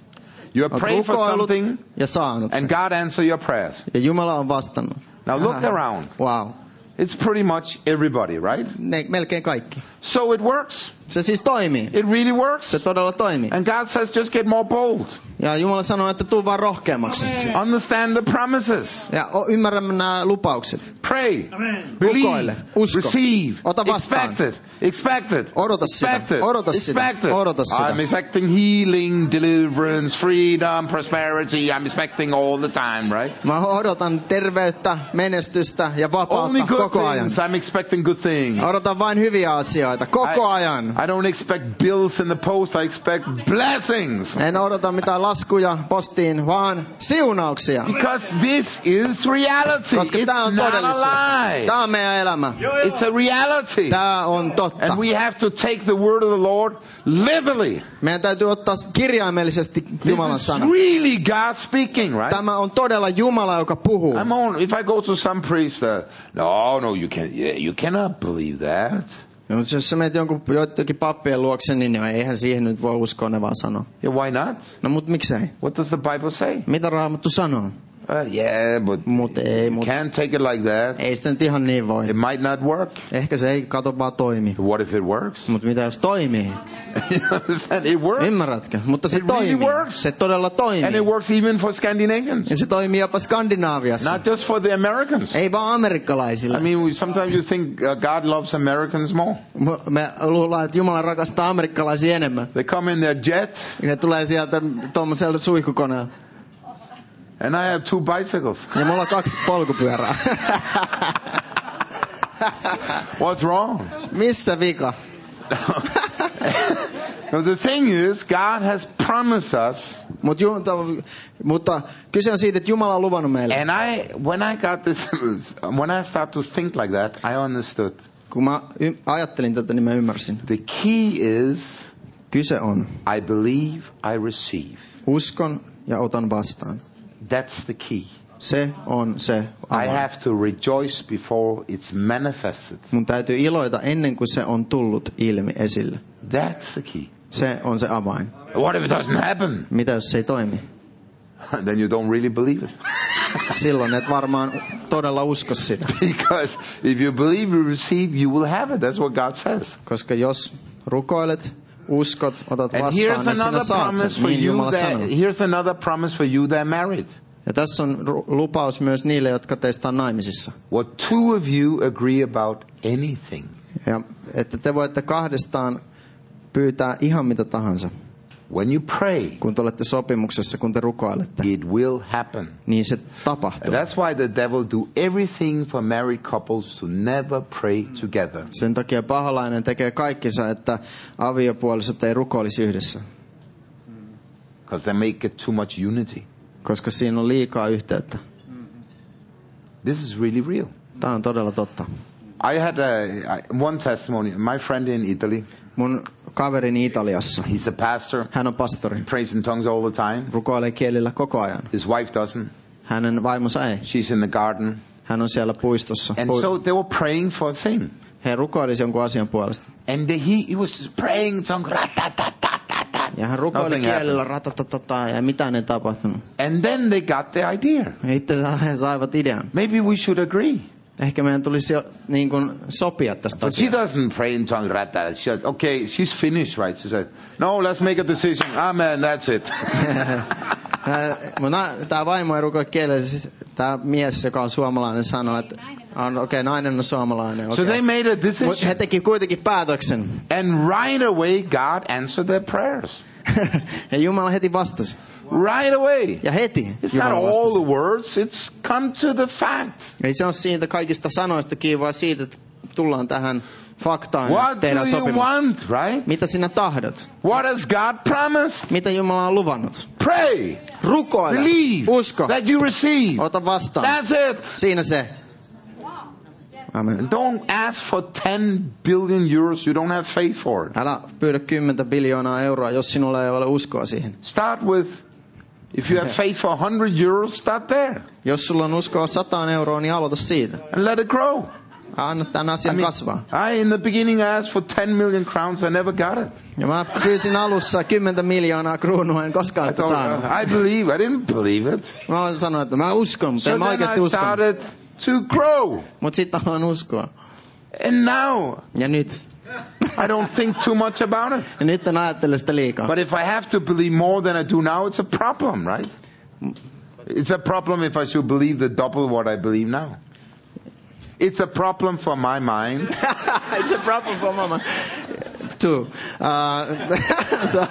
You have Olet prayed for rukoillut something, ja saanut and sen. God answered your prayers. Ja Jumala on vastannut. Now look around. Wow. It's pretty much everybody, right? Ne, melkein kaikki. So it works. Se siis toimii. It really works. Se todella toimii. And God says, just get more bold. Ja Jumala sanoo, että tuu vaan rohkeammaksi. Understand the promises. Ja o- ymmärrä nämä lupaukset. Pray. Rukoile. Believe. Usko. Receive. Ota vastaan. Expect it. Expect it. Odota sitä. Expect it. Odota sitä. Expect it. Odota sitä. I'm expecting healing, deliverance, freedom, prosperity. I'm expecting all the time, right? Mä odotan terveyttä, menestystä ja Only vapautta good koko ajan. things. I'm expecting good things. Odotan vain hyviä asioita koko I, ajan. I don't expect bills in the post. I expect blessings. En odota mitään laskuja postiin, vaan siunauksia. Because this is reality. Koska It's tämä on not a todellisuutta. lie. Tämä on meidän elämä. It's a reality. Tämä on totta. And we have to take the word of the Lord literally. Meidän täytyy ottaa kirjaimellisesti Jumalan This is sana. really God speaking, right? Tämä on todella Jumala, joka puhuu. I'm on. If I go to some priest, uh, no, no, you can't. Yeah, you cannot believe that. No, mutta jos sä menet jonkun joidenkin pappien luokse, niin eihän siihen nyt voi uskoa, ne vaan sanoo. Yeah, why not? No mut miksei? What does the Bible say? Mitä Raamattu sanoo? Uh, yeah, but Mut ei, you mut can't take it like that. ei sitä nyt ihan niin voi. It might not work. Ehkä se ei kato vaan toimi. What if it works? Mut mitä jos toimii? You understand? It works. Ymmärrätkö? Mutta se It really toimii. works. Se todella And toimii. it works even for Scandinavians. Ja se toimii jopa Skandinaaviassa. Not just for the Americans. Ei vaan amerikkalaisille. I mean, we, sometimes you think uh, God loves Americans more. Me luullaan, että Jumala rakastaa amerikkalaisia enemmän. They come in their jet, Ne tulee sieltä tuommoisella suihkukoneella. and I have two bicycles. Ja mulla on kaksi polkupyörää. What's wrong? Missä vika? No, the thing is, God has promised us, Mut ju, to, mutta kyse on siitä, että Jumala on luvannut meille. and I, when I got this, when I start to think like that, I understood. Kun mä y- ajattelin tätä, niin mä ymmärsin. The key is, Kyse on, I believe, I receive. uskon ja otan vastaan. That's the key. Se on se I avain. have to rejoice before it's manifested. Mun täytyy iloita ennen kuin se on tullut ilmi esille. That's the key. Se on se avain. What if it doesn't happen? Mitä jos se ei toimi? Then you don't really believe it. Silloin et varmaan todella usko sitä. Because if you believe, you receive, you will have it. That's what God says. Koska jos rukoilet, uskot, otat And vastaan, here's niin sinä another saat promise sen. for Niin you Jumala that, sanoo. here's another promise for you that are married. Ja tässä on ru- lupaus myös niille, jotka teistä on naimisissa. What two of you agree about anything, Ja että te voitte kahdestaan pyytää ihan mitä tahansa. when you pray, Kun te olette sopimuksessa, kun te rukoilette, it will happen. niin se And tapahtuu. that's why the devil do everything for married couples to never pray together. Sen takia paholainen tekee kaikkensa, että aviopuolisot ei rukoilisi yhdessä. Because they make it too much unity. Koska siinä on liikaa yhteyttä. This is really real. Tämä on todella totta. I had a, I- one testimony. My friend in Italy, Mun kaverini Italiassa, he's a pastor, hän on pastori. prays in tongues all the time. Rukoilee kielillä koko ajan. His wife doesn't. Hänen vaimonsa ei. She's in the garden. Hän on siellä puistossa. And Pui- so they were praying for a thing. He rukoilisi jonkun asian puolesta. And they, he, he was just praying in tongues. Ra-ta-ta-ta-ta-ta. Ja hän rukoili Nothing kielillä happened. ratatatata ja mitään ei tapahtunut. And then they got the idea. Ja itse he saivat idean. Maybe we should agree. Ehkä meidän tulisi jo niin kuin sopia tästä But she asiasta. doesn't pray in tongues. Ra-ta. She said, okay, she's Finnish, right? She said, no, let's make a decision. Amen, that's it. Tämä vaimo ei rukoile kielellä. Siis tämä mies, joka on suomalainen, sanoi, että on, okei, okay, nainen on suomalainen. Okay. So they made a Mut he decision. teki kuitenkin päätöksen. And right away, God answered their prayers. Ja Jumala heti vastasi. Right away. Ja heti It's not Jumala all vastasi. the words. It's come to the fact. Ei se ole siitä kaikista sanoista kiinni, vaan siitä, että tullaan tähän faktaan ja What do tehdään you sopimus. want, right? Mitä sinä tahdot? What has God promised? Mitä Jumala on luvannut? Pray. Rukoile. Believe Usko. that you receive. Ota vastaan. That's it. Siinä se. Amen. And don't ask for ten billion euros. You don't have faith for it. Älä pyydä kymmentä biljoonaa euroa, jos sinulla ei ole uskoa siihen. Start with, if you have faith for one hundred euros, start there. Jos sulla on uskoa sataan euroa, niin aloita siitä. And let it grow. Anna tämän asian kasvaa. I in the beginning I asked for ten million crowns. I never got it. Ja mä pyysin alussa kymmentä miljoonaa kruunua, en koskaan I sitä thought, saanut. uh, I believe. I didn't believe it. Mä sanoin, että mä uskon, mutta So en mä then oikeasti I uskon. started to grow. Mutta sitten aloin uskoa. And now Ja nyt. I don't think too much about it. Ja nyt en ajattele sitä liikaa. But if I have to believe more than I do now, it's a problem, right? It's a problem if I should believe the double what I believe now. It's a problem for my mind. It's a problem for mama. Too. Uh, so,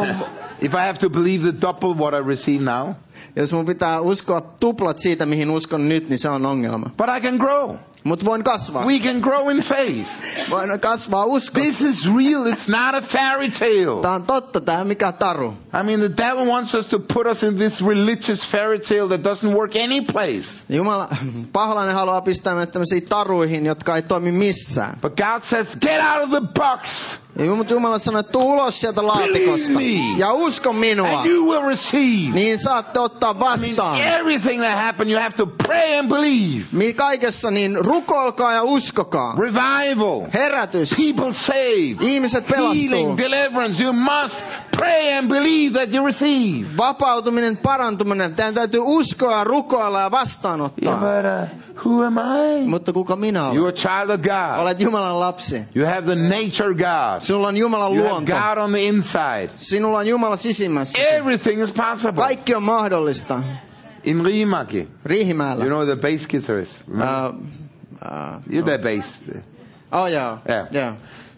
If I have to believe the double what I receive now. jos mun pitää uskoa tuplat siitä, mihin uskon nyt, niin se on ongelma. But I can grow. Mutta voin kasvaa. We can grow in faith. Voin kasvaa uskossa. This is real. It's not a fairy tale. Tää on totta, tää on mikä taru. I mean, the devil wants us to put us in this religious fairy tale that doesn't work any place. Jumala, paholainen haluaa pistää meidät tämmöisiin taruihin, jotka ei toimi missään. But God says, get out of the box. Ja mutta Jumala sanoo, että tuu ulos sieltä laatikosta. Believe me. Ja usko minua. And you will receive. Niin saatte ottaa I mean, vastaan. everything that happens, you have to pray and believe. Mi- Kaikessa niin rukoilkaa ja uskokaa. Revival. Herätys. People saved. Ihmiset pelastuu. Healing, deliverance. You must pray and believe that you receive. Vapautuminen, parantuminen. Teidän täytyy uskoa, rukoilla ja Yeah, vastaanottaa. but uh, who am I? Mutta kuka minä You're olen? a child of God. Olet Jumalan lapsi. You have the nature God. Sinulla on Jumalan You have luonto. God on the inside. Sinulla on Jumala sisimmässä. Everything is possible. Kaikki on mahdollista. In Riihimäki, Riihimäellä. you know the bass guitarist. Remember? Uh, uh, You're the bass. oh joo. Yeah. Yeah.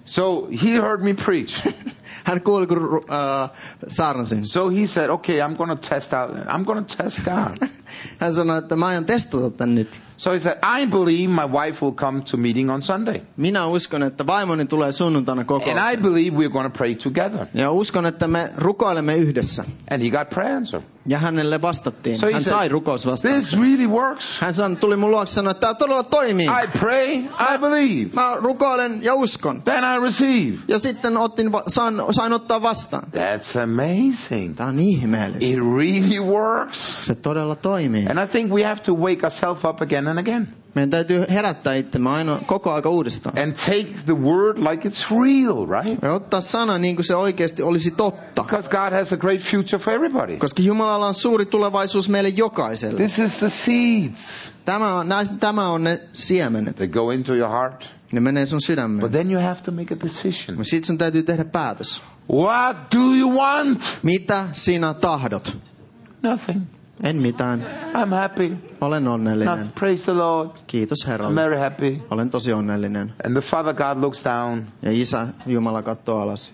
So he heard me preach. Hän kuuli, kun uh, saarnasin. So he said, okay, I'm going to test out. I'm going to test God. Hän sanoi, että mä aion testata tän nyt. So he said, I believe my wife will come to meeting on Sunday. Minä uskon, että vaimoni tulee sunnuntaina And I kokoukseen. believe we're going to pray together. Ja uskon, että me rukoilemme yhdessä. And he got prayer answer. Ja hänelle vastattiin. So he Hän said, sai rukousvastauksen. This really works. Hän sanoi, tuli mun luokse ja sanoi, että tämä todella toimii. I pray, I believe. Mä rukoilen ja uskon. Then I receive. Ja sitten otin, va- sain, sain ottaa vastaan. That's amazing. Tämä on ihmeellistä. It really works. Se todella toimii. And I think we have to wake ourselves up again and again. Meidän täytyy herättää itsemme aina koko aika uudestaan. And take the word like it's real, right? Ja ottaa sana niin kuin se oikeasti olisi totta. Because God has a great future for everybody. Koska Jumalalla on suuri tulevaisuus meille jokaiselle. This is the seeds. Tämä on, näistä, tämä on ne siemenet. They go into your heart. Ne menee sun But sydämeen. then you have to make a decision. Sitten sun täytyy tehdä päätös. What do you want? Mitä sinä tahdot? Nothing. En mitään. I'm happy. Olen onnellinen. Not, praise the Lord. Kiitos I'm Herralle. very happy. Olen tosi onnellinen. And the Father God looks down. Ja Isä Jumala katsoo alas.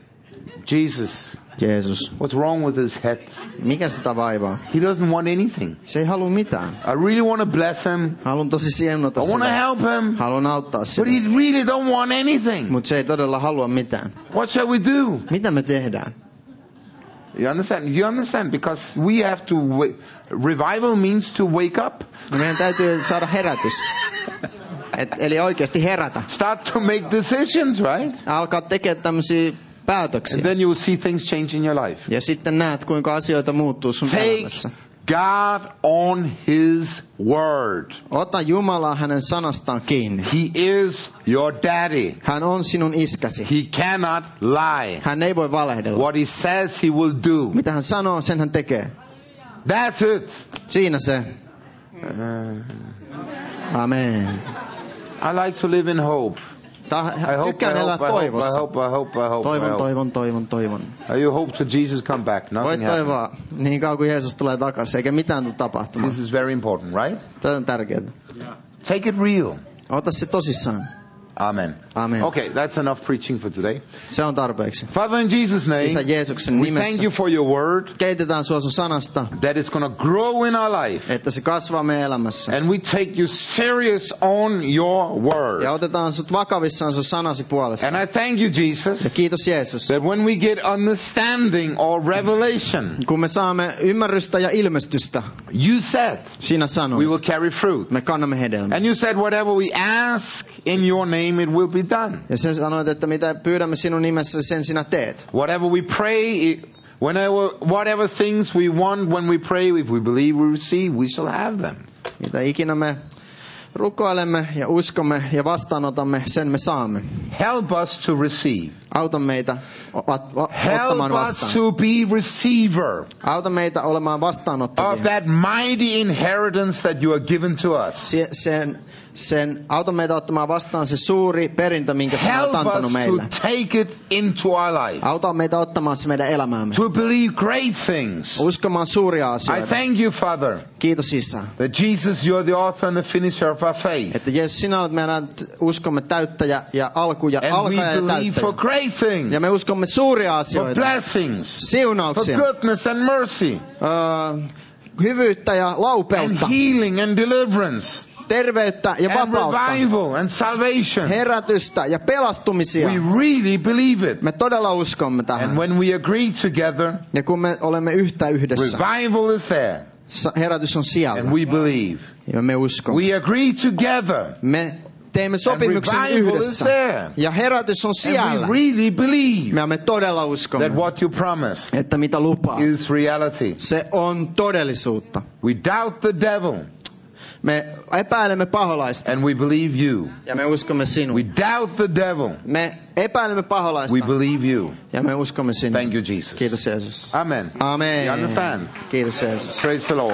Jesus, Jeesus. what's wrong with his head? Mikä sitä vaivaa? He doesn't want anything. Se ei halua mitään. I really want to bless him. Haluan tosi siemnota I want to sitä. help him. Haluan auttaa But sitä. he really don't want anything. Mutta se ei todella halua mitään. What shall we do? Mitä me tehdään? You understand? You understand? Because we have to wake. Revival means to wake up. No meidän täytyy saada herätys. Et, eli oikeasti herätä. Start to make decisions, right? Alkaa tekemään tämmöisiä And päätöksiä. then you will see things change in your life. Ja sitten näet, kuinka asioita muuttuu sun Take elämässä. God on his word. Ota Jumalaa hänen sanastaan kiinni. He is your daddy. Hän on sinun iskäsi. He cannot lie. Hän ei voi valehdella. What he says he will do. Mitä hän sanoo, sen hän tekee. That's it. Siinä se. Uh, Amen. I like to live in hope. Ta- I hope, I tykkään elää hope, I hope, I toivossa. hope, I hope, I hope, I Toivon, hope. toivon, toivon, toivon. Uh, You hope to Jesus come back. Voit Nothing happens. toivoa niin kauan kuin Jeesus tulee takaisin, eikä mitään tule tapahtumaan. This is very important, right? Tämä on tärkeää. Take it real. Ota se tosissaan. Amen. Amen. Okay, that's enough preaching for today. Se on tarpeeksi. Father, in Jesus' name, Isä Jeesuksen we thank nimessä you for your word keitetään sua sun sanasta, that is going to grow in our life. että se kasvaa meidän elämässä. And we take you serious on your word. Ja otetaan sut vakavissaan sun sanasi puolesta. And I thank you, Ja Jesus, kiitos Jeesus. that when we get understanding or revelation, Kun me saamme ymmärrystä ja ilmestystä, you said sinä we sanoit, will carry fruit. me kannamme hedelmää. And you said whatever we ask in your name, it will be done. Ja sen sanoit, että mitä pyydämme sinun nimessä, sen sinä teet. Whatever we pray, it- whenever, whatever things we want when we pray, if we believe we receive, we shall have them. Mitä ikinä me rukoilemme ja uskomme ja vastaanotamme, sen me saamme. Help us to receive. Auta meitä ot- o- Help ottamaan us vastaan. to be receiver Auta meitä olemaan of vastaanottavia. that mighty inheritance that you are given to us. Se, sen, sen, auta meitä ottamaan vastaan se suuri perintö, minkä sinä Help olet antanut us meille. to take it into our life. Auta meitä ottamaan se meidän elämäämme. To believe great things. Uskomaan suuria I asioita. thank you, Father, Kiitos Isä. that Jesus, you are the author and the finisher of our faith. Että Jeesus, sinä olet meidän uskomme täyttäjä ja alku ja And we alkaja ja believe for täyttäjä. great things, Ja me uskomme suuria for asioita. blessings, for Siunauksia. goodness and mercy, Öö, hyvyyttä ja and laupeutta. healing and deliverance, Terveyttä ja and vapautta. revival and salvation. Herätystä ja pelastumisia. We really believe it. Me todella uskomme And tähän. when we agree together, Ja kun me olemme yhtä yhdessä, revival is there, sa- herätys on siellä. and we believe. Ja me uskomme. We agree together, Me teemme and sopimuksen revival is yhdessä. there. Ja herätys on And siellä. we really believe Ja me todella uskomme, that what you promised että mitä lupaa, is reality. se on todellisuutta. We doubt the devil, Me epäilemme paholaista and we believe you. ja me uskomme We sinuun. doubt the devil, Me epäilemme paholaista we believe you. ja me uskomme sinuun. Thank you, Jesus. Kiitos Jeesus. Amen. Amen. You understand? Kiitos Jeesus. Praise the Lord.